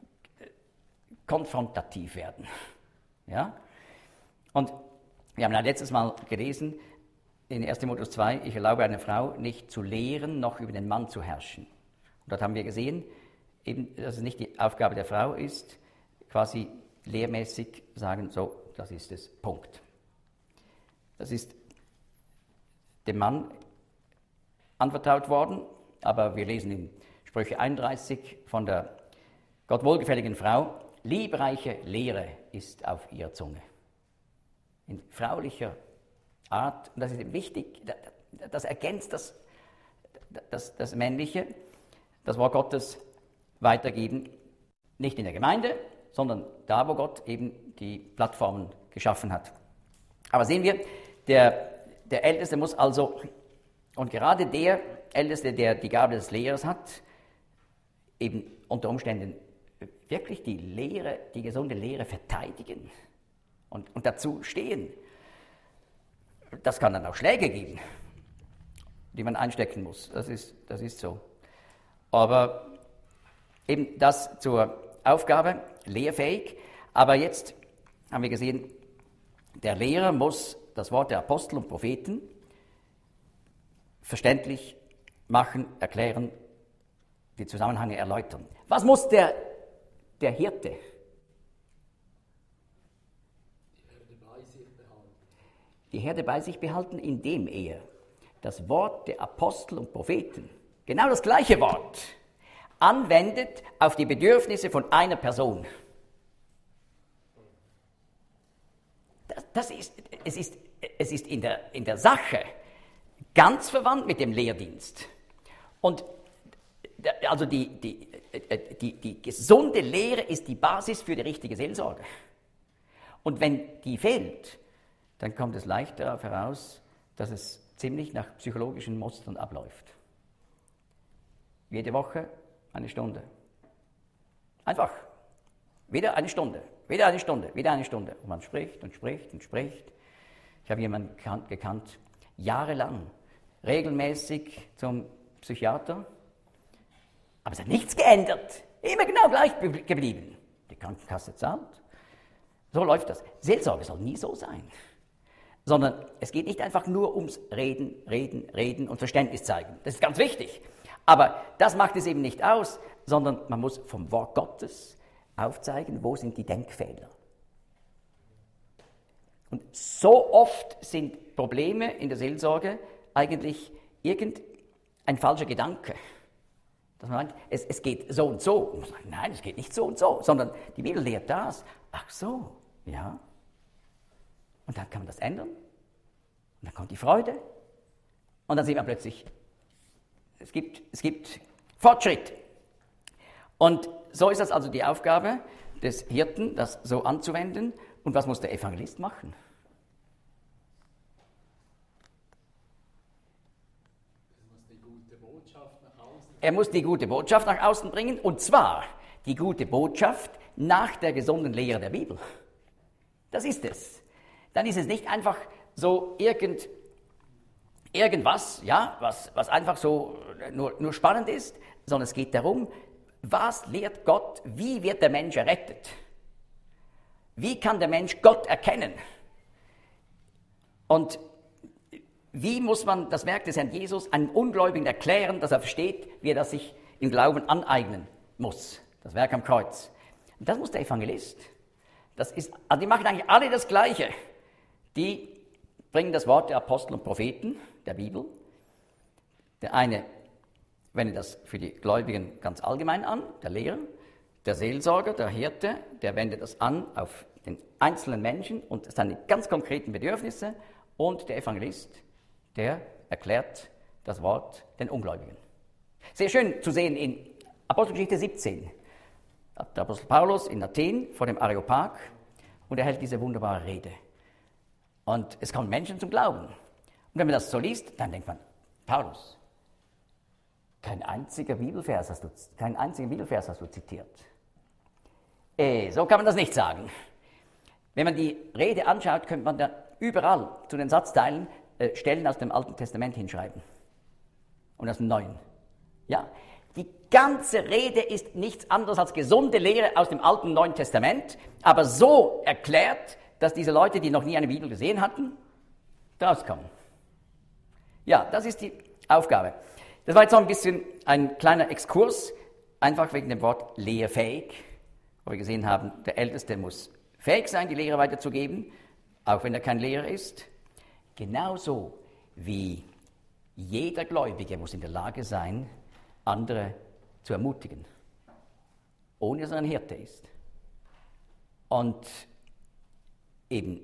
konfrontativ werden. Ja? Und wir haben ja letztes Mal gelesen, in erster Timotheus zwei, ich erlaube einer Frau nicht zu lehren, noch über den Mann zu herrschen. Und dort haben wir gesehen, eben, dass es nicht die Aufgabe der Frau ist, quasi lehrmäßig sagen, so, das ist es, Punkt. Das ist dem Mann anvertraut worden, aber wir lesen in Sprüche einunddreißig von der Gott wohlgefälligen Frau, liebreiche Lehre ist auf ihrer Zunge. In fraulicher Art, und das ist wichtig, das ergänzt das, das, das Männliche, das Wort Gottes weitergeben, nicht in der Gemeinde, sondern da, wo Gott eben die Plattformen geschaffen hat. Aber sehen wir, der, der Älteste muss also, und gerade der Älteste, der die Gabe des Lehrers hat, eben unter Umständen wirklich die Lehre, die gesunde Lehre verteidigen und, und dazu stehen. Das kann dann auch Schläge geben, die man einstecken muss. Das ist, das ist so. Aber eben das zur Aufgabe, lehrfähig. Aber jetzt haben wir gesehen, der Lehrer muss das Wort der Apostel und Propheten verständlich machen, erklären, die Zusammenhänge erläutern. Was muss der, der Hirte? Die Herde bei sich behalten, indem er das Wort der Apostel und Propheten, genau das gleiche Wort, anwendet auf die Bedürfnisse von einer Person. Das, das ist, es ist, es ist in der, in der Sache ganz verwandt mit dem Lehrdienst. Und also die, die, die, die gesunde Lehre ist die Basis für die richtige Seelsorge. Und wenn die fehlt, dann kommt es leicht darauf heraus, dass es ziemlich nach psychologischen Mustern abläuft. Jede Woche eine Stunde. Einfach. Wieder eine Stunde, wieder eine Stunde, wieder eine Stunde. Und man spricht und spricht und spricht. Ich habe jemanden gekannt, gekannt jahrelang, regelmäßig zum Psychiater. Aber es hat nichts geändert. Immer genau gleich geblieben. Die Krankenkasse zahlt. So läuft das. Seelsorge soll nie so sein. Sondern es geht nicht einfach nur ums Reden, Reden, Reden und Verständnis zeigen. Das ist ganz wichtig. Aber das macht es eben nicht aus, sondern man muss vom Wort Gottes aufzeigen, wo sind die Denkfehler. Und so oft sind Probleme in der Seelsorge eigentlich irgendein falscher Gedanke. Dass man meint, es, es geht so und so. Und man sagt, nein, es geht nicht so und so, sondern die Bibel lehrt das. Ach so, ja. Und dann kann man das ändern. Und dann kommt die Freude. Und dann sieht man plötzlich, es gibt, es gibt Fortschritt. Und so ist das also die Aufgabe des Hirten, das so anzuwenden. Und was muss der Evangelist machen? Er muss die gute Botschaft nach außen bringen, und zwar die gute Botschaft nach der gesunden Lehre der Bibel. Das ist es. Dann ist es nicht einfach so irgend, irgendwas, ja, was, was einfach so nur, nur spannend ist, sondern es geht darum, was lehrt Gott, wie wird der Mensch errettet? Wie kann der Mensch Gott erkennen? Und wie muss man das Werk des Herrn Jesus einem Ungläubigen erklären, dass er versteht, wie er das sich im Glauben aneignen muss? Das Werk am Kreuz. Und das muss der Evangelist. Das ist, also die machen eigentlich alle das Gleiche. Die bringen das Wort der Apostel und Propheten, der Bibel. Der eine wendet das für die Gläubigen ganz allgemein an, der Lehrer. Der Seelsorger, der Hirte, der wendet das an auf den einzelnen Menschen und seine ganz konkreten Bedürfnisse. Und der Evangelist, der erklärt das Wort den Ungläubigen. Sehr schön zu sehen in Apostelgeschichte siebzehn. Der Apostel Paulus in Athen vor dem Areopag und er hält diese wunderbare Rede. Und es kommen Menschen zum Glauben. Und wenn man das so liest, dann denkt man, Paulus, kein einziger Bibelvers hast du, keinen einzigen Bibelvers hast du zitiert. Äh, so kann man das nicht sagen. Wenn man die Rede anschaut, könnte man da überall zu den Satzteilen äh, Stellen aus dem Alten Testament hinschreiben. Und aus dem Neuen. Ja, die ganze Rede ist nichts anderes als gesunde Lehre aus dem Alten und Neuen Testament, aber so erklärt, dass diese Leute, die noch nie eine Bibel gesehen hatten, daraus kommen. Ja, das ist die Aufgabe. Das war jetzt noch ein bisschen ein kleiner Exkurs, einfach wegen dem Wort lehrfähig, wo wir gesehen haben, der Älteste muss fähig sein, die Lehre weiterzugeben, auch wenn er kein Lehrer ist. Genauso wie jeder Gläubige muss in der Lage sein, andere zu ermutigen, ohne dass er ein Hirte ist. Und eben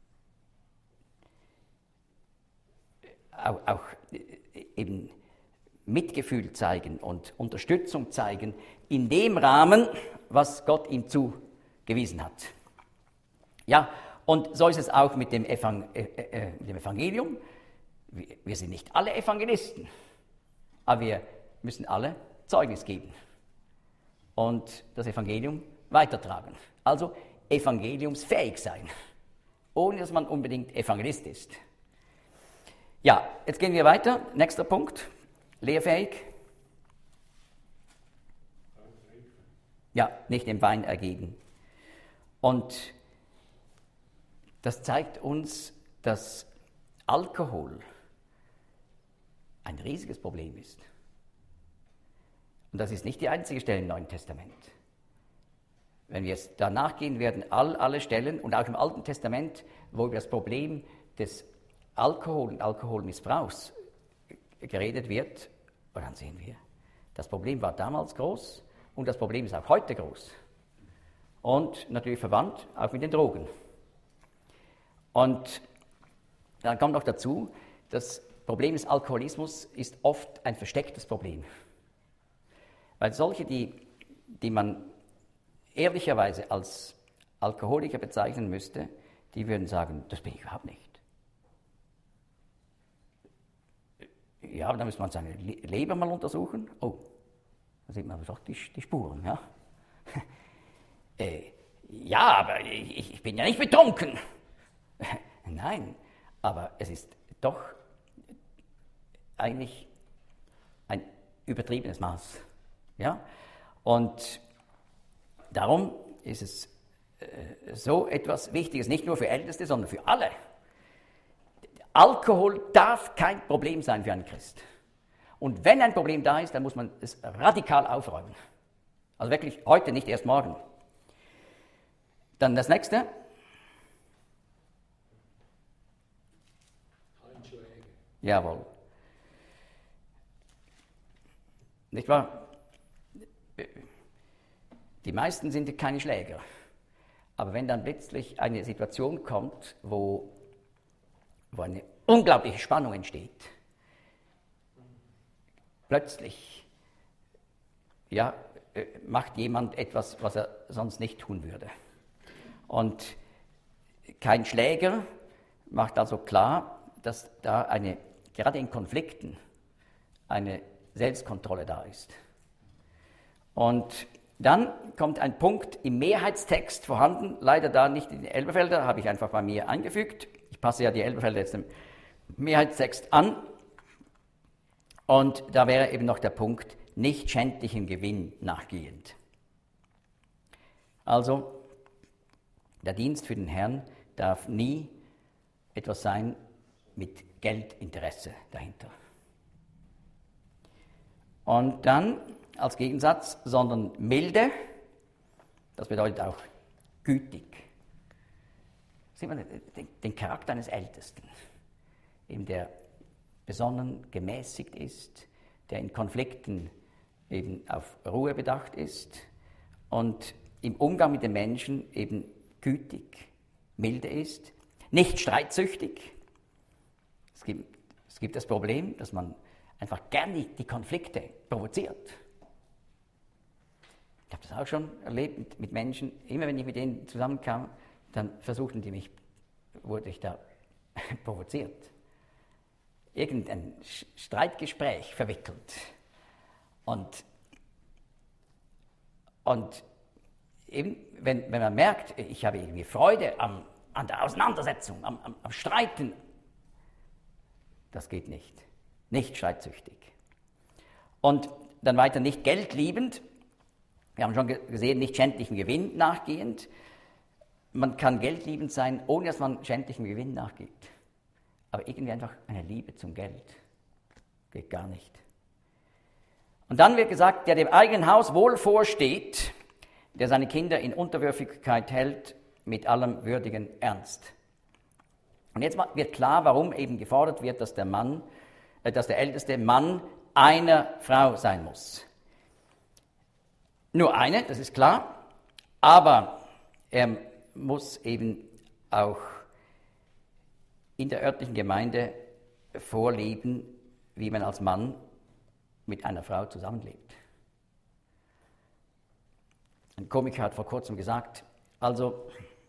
auch, auch eben Mitgefühl zeigen und Unterstützung zeigen in dem Rahmen, was Gott ihm zugewiesen hat. Ja, und so ist es auch mit dem, Evang- äh, äh, mit dem Evangelium. Wir, wir sind nicht alle Evangelisten, aber wir müssen alle Zeugnis geben. und das Evangelium weitertragen. Also evangeliumsfähig sein, ohne dass man unbedingt Evangelist ist. Ja, jetzt gehen wir weiter. Nächster Punkt, lehrfähig. Ja, nicht dem Wein ergeben. Und das zeigt uns, dass Alkohol ein riesiges Problem ist. Und das ist nicht die einzige Stelle im Neuen Testament. Wenn wir es danach gehen werden, all, alle Stellen und auch im Alten Testament, wo über das Problem des Alkohol und Alkoholmissbrauchs geredet wird, und dann sehen wir, das Problem war damals groß und das Problem ist auch heute groß. Und natürlich verwandt auch mit den Drogen. Und dann kommt noch dazu, das Problem des Alkoholismus ist oft ein verstecktes Problem. Weil solche, die, die man ehrlicherweise als Alkoholiker bezeichnen müsste, die würden sagen, das bin ich überhaupt nicht. Ja, aber dann muss man seine Leber mal untersuchen. Oh, da sieht man doch die, die Spuren, ja. äh, ja, aber ich, ich bin ja nicht betrunken. Nein, aber es ist doch eigentlich ein übertriebenes Maß. Ja? Und darum ist es äh, so etwas Wichtiges, nicht nur für Älteste, sondern für alle. Alkohol darf kein Problem sein für einen Christ. Und wenn ein Problem da ist, dann muss man es radikal aufräumen. Also wirklich heute, nicht erst morgen. Dann das nächste. Handschläge. Jawohl. Nicht wahr? Die meisten sind keine Schläger. Aber wenn dann plötzlich eine Situation kommt, wo, wo eine unglaubliche Spannung entsteht, plötzlich ja, macht jemand etwas, was er sonst nicht tun würde. Und kein Schläger macht also klar, dass da eine, gerade in Konflikten, eine Selbstkontrolle da ist. Und dann kommt ein Punkt im Mehrheitstext vorhanden, leider da nicht in den Elberfelder, habe ich einfach bei mir eingefügt. Ich passe ja die Elberfelder jetzt dem Mehrheitstext an. Und da wäre eben noch der Punkt, nicht schändlichem Gewinn nachgehend. Also, der Dienst für den Herrn darf nie etwas sein mit Geldinteresse dahinter. Und dann als Gegensatz, sondern milde, das bedeutet auch gütig. Sieht man den, den Charakter eines Ältesten, eben der besonnen, gemäßigt ist, der in Konflikten eben auf Ruhe bedacht ist und im Umgang mit den Menschen eben gütig, milde ist, nicht streitsüchtig. Es gibt, es gibt das Problem, dass man einfach gerne die Konflikte provoziert. Ich habe das auch schon erlebt mit, mit Menschen, immer wenn ich mit denen zusammenkam, dann versuchten die mich, wurde ich da provoziert. Irgendein Streitgespräch verwickelt. Und, und eben, wenn, wenn man merkt, ich habe irgendwie Freude am, an der Auseinandersetzung, am, am, am Streiten, das geht nicht. Nicht streitsüchtig. Und dann weiter nicht geldliebend. Wir haben schon gesehen, nicht schändlichem Gewinn nachgehend. Man kann geldliebend sein, ohne dass man schändlichem Gewinn nachgeht. Aber irgendwie einfach eine Liebe zum Geld. Geht gar nicht. Und dann wird gesagt, der dem eigenen Haus wohl vorsteht, der seine Kinder in Unterwürfigkeit hält, mit allem würdigen Ernst. Und jetzt wird klar, warum eben gefordert wird, dass der Mann, äh, dass der älteste Mann einer Frau sein muss. Nur eine, das ist klar, aber er muss eben auch in der örtlichen Gemeinde vorleben, wie man als Mann mit einer Frau zusammenlebt. Ein Komiker hat vor kurzem gesagt, also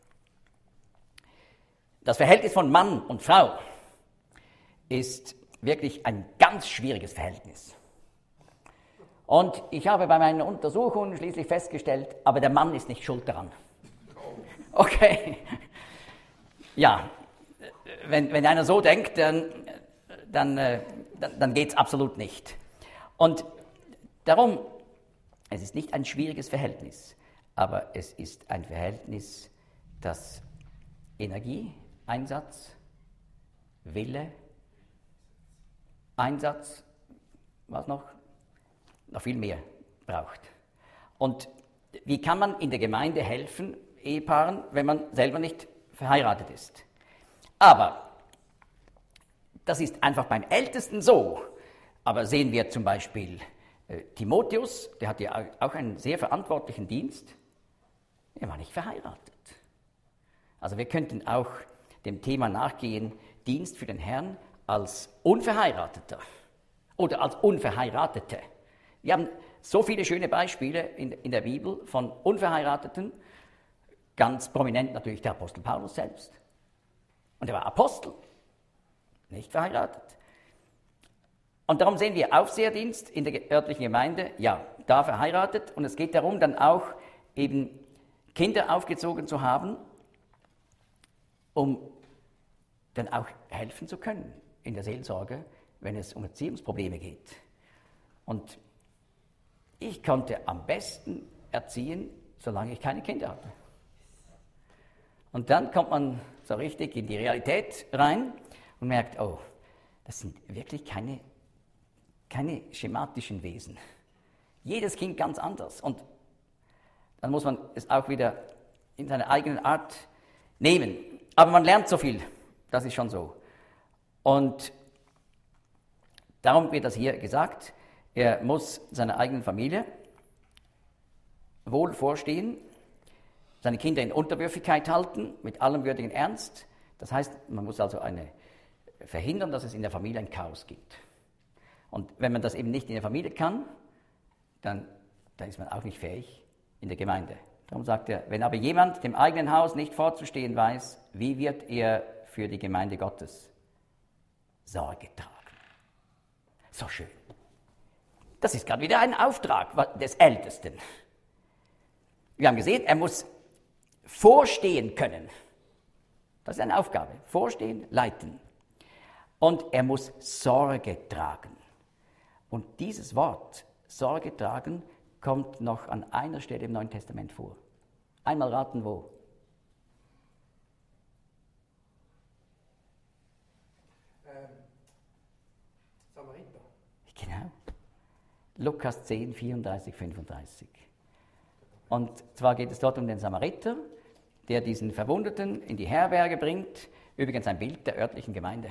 das Verhältnis von Mann und Frau ist wirklich ein ganz schwieriges Verhältnis. Und ich habe bei meinen Untersuchungen schließlich festgestellt, aber der Mann ist nicht schuld daran. Okay. Ja, wenn, wenn einer so denkt, dann, dann, dann, dann geht es absolut nicht. Und darum, es ist nicht ein schwieriges Verhältnis, aber es ist ein Verhältnis, das Energie, Einsatz, Wille, Einsatz, was noch? Noch viel mehr braucht. Und wie kann man in der Gemeinde helfen, Ehepaaren, wenn man selber nicht verheiratet ist? Aber das ist einfach beim Ältesten so. Aber sehen wir zum Beispiel äh, Timotheus, der hat ja auch einen sehr verantwortlichen Dienst. Er war nicht verheiratet. Also wir könnten auch dem Thema nachgehen, Dienst für den Herrn als Unverheirateter oder als Unverheiratete. Wir haben so viele schöne Beispiele in, in der Bibel von Unverheirateten, ganz prominent natürlich der Apostel Paulus selbst. Und er war Apostel, nicht verheiratet. Und darum sehen wir Aufseherdienst in der örtlichen Gemeinde, ja, da verheiratet. Und es geht darum, dann auch eben Kinder aufgezogen zu haben, um dann auch helfen zu können in der Seelsorge, wenn es um Erziehungsprobleme geht. Und ich konnte am besten erziehen, solange ich keine Kinder hatte. Und dann kommt man so richtig in die Realität rein und merkt, oh, das sind wirklich keine, keine schematischen Wesen. Jedes Kind ganz anders. Und dann muss man es auch wieder in seiner eigenen Art nehmen. Aber man lernt so viel, das ist schon so. Und darum wird das hier gesagt, er muss seiner eigenen Familie wohl vorstehen, seine Kinder in Unterwürfigkeit halten, mit allem würdigen Ernst. Das heißt, man muss also eine, verhindern, dass es in der Familie ein Chaos gibt. Und wenn man das eben nicht in der Familie kann, dann, dann ist man auch nicht fähig in der Gemeinde. Darum sagt er, wenn aber jemand dem eigenen Haus nicht vorzustehen weiß, wie wird er für die Gemeinde Gottes Sorge tragen? So schön. Das ist gerade wieder ein Auftrag des Ältesten. Wir haben gesehen, er muss vorstehen können. Das ist eine Aufgabe. Vorstehen, leiten. Und er muss Sorge tragen. Und dieses Wort, Sorge tragen, kommt noch an einer Stelle im Neuen Testament vor. Einmal raten, wo? Ähm, Samariter. Genau. Lukas zehn, vierunddreißig, fünfunddreißig. Und zwar geht es dort um den Samariter, der diesen Verwundeten in die Herberge bringt. Übrigens ein Bild der örtlichen Gemeinde.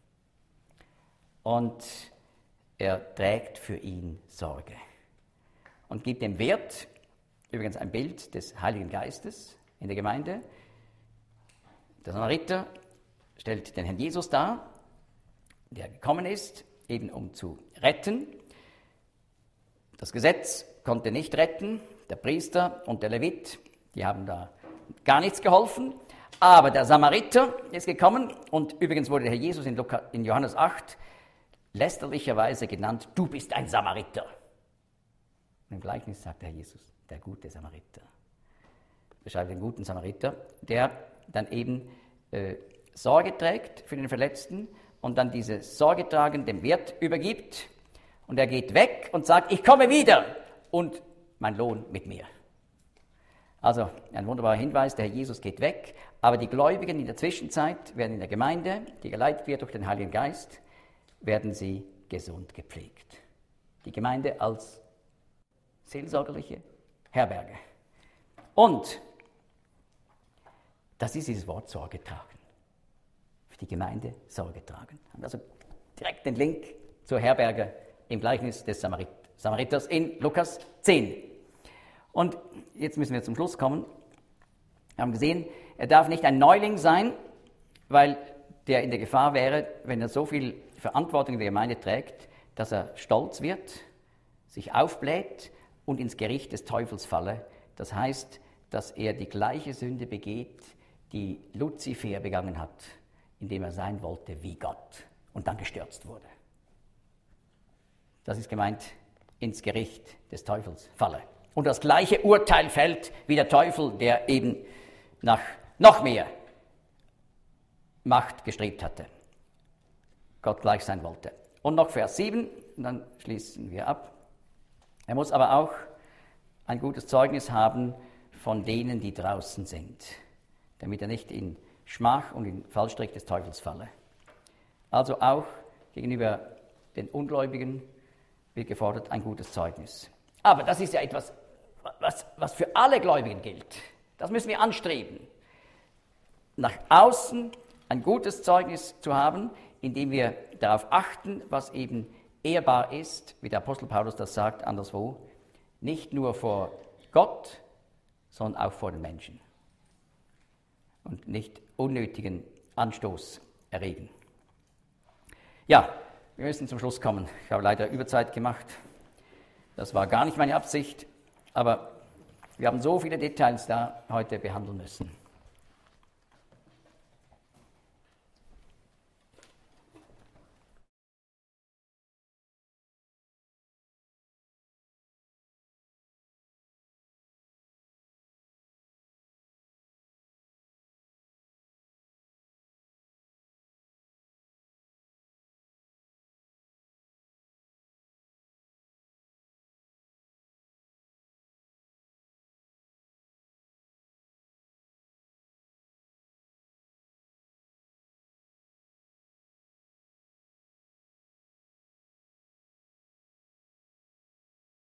Und er trägt für ihn Sorge. Und gibt dem Wert, übrigens ein Bild des Heiligen Geistes in der Gemeinde. Der Samariter stellt den Herrn Jesus dar, der gekommen ist, eben um zu retten. Das Gesetz konnte nicht retten, der Priester und der Levit, die haben da gar nichts geholfen. Aber der Samariter ist gekommen und übrigens wurde der Herr Jesus in, Lukas, in Johannes acht lästerlicherweise genannt, du bist ein Samariter. Und im Gleichnis sagt der Herr Jesus, der gute Samariter. Beschreibt den guten Samariter, der dann eben äh, Sorge trägt für den Verletzten und dann diese Sorge tragen dem Wirt übergibt. Und er geht weg und sagt, ich komme wieder und mein Lohn mit mir. Also ein wunderbarer Hinweis, der Herr Jesus geht weg, aber die Gläubigen in der Zwischenzeit werden in der Gemeinde, die geleitet wird durch den Heiligen Geist, werden sie gesund gepflegt. Die Gemeinde als seelsorgerliche Herberge. Und das ist dieses Wort Sorge tragen. Für die Gemeinde Sorge tragen. Also direkt den Link zur Herberge im Gleichnis des Samarit- Samariters in Lukas zehn. Und jetzt müssen wir zum Schluss kommen. Wir haben gesehen, er darf nicht ein Neuling sein, weil der in der Gefahr wäre, wenn er so viel Verantwortung in der Gemeinde trägt, dass er stolz wird, sich aufbläht und ins Gericht des Teufels falle. Das heißt, dass er die gleiche Sünde begeht, die Luzifer begangen hat, indem er sein wollte wie Gott und dann gestürzt wurde. Das ist gemeint ins Gericht des Teufels falle. Und das gleiche Urteil fällt wie der Teufel, der eben nach noch mehr Macht gestrebt hatte, Gott gleich sein wollte. Und noch Vers sieben, und dann schließen wir ab. Er muss aber auch ein gutes Zeugnis haben von denen, die draußen sind, damit er nicht in Schmach und in Fallstrick des Teufels falle. Also auch gegenüber den Ungläubigen wird gefordert ein gutes Zeugnis. Aber das ist ja etwas, was, was für alle Gläubigen gilt. Das müssen wir anstreben. Nach außen ein gutes Zeugnis zu haben, indem wir darauf achten, was eben ehrbar ist, wie der Apostel Paulus das sagt, anderswo, nicht nur vor Gott, sondern auch vor den Menschen. Und nicht unnötigen Anstoß erregen. Ja, wir müssen zum Schluss kommen. Ich habe leider Überzeit gemacht. Das war gar nicht meine Absicht, aber wir haben so viele Details da heute behandeln müssen.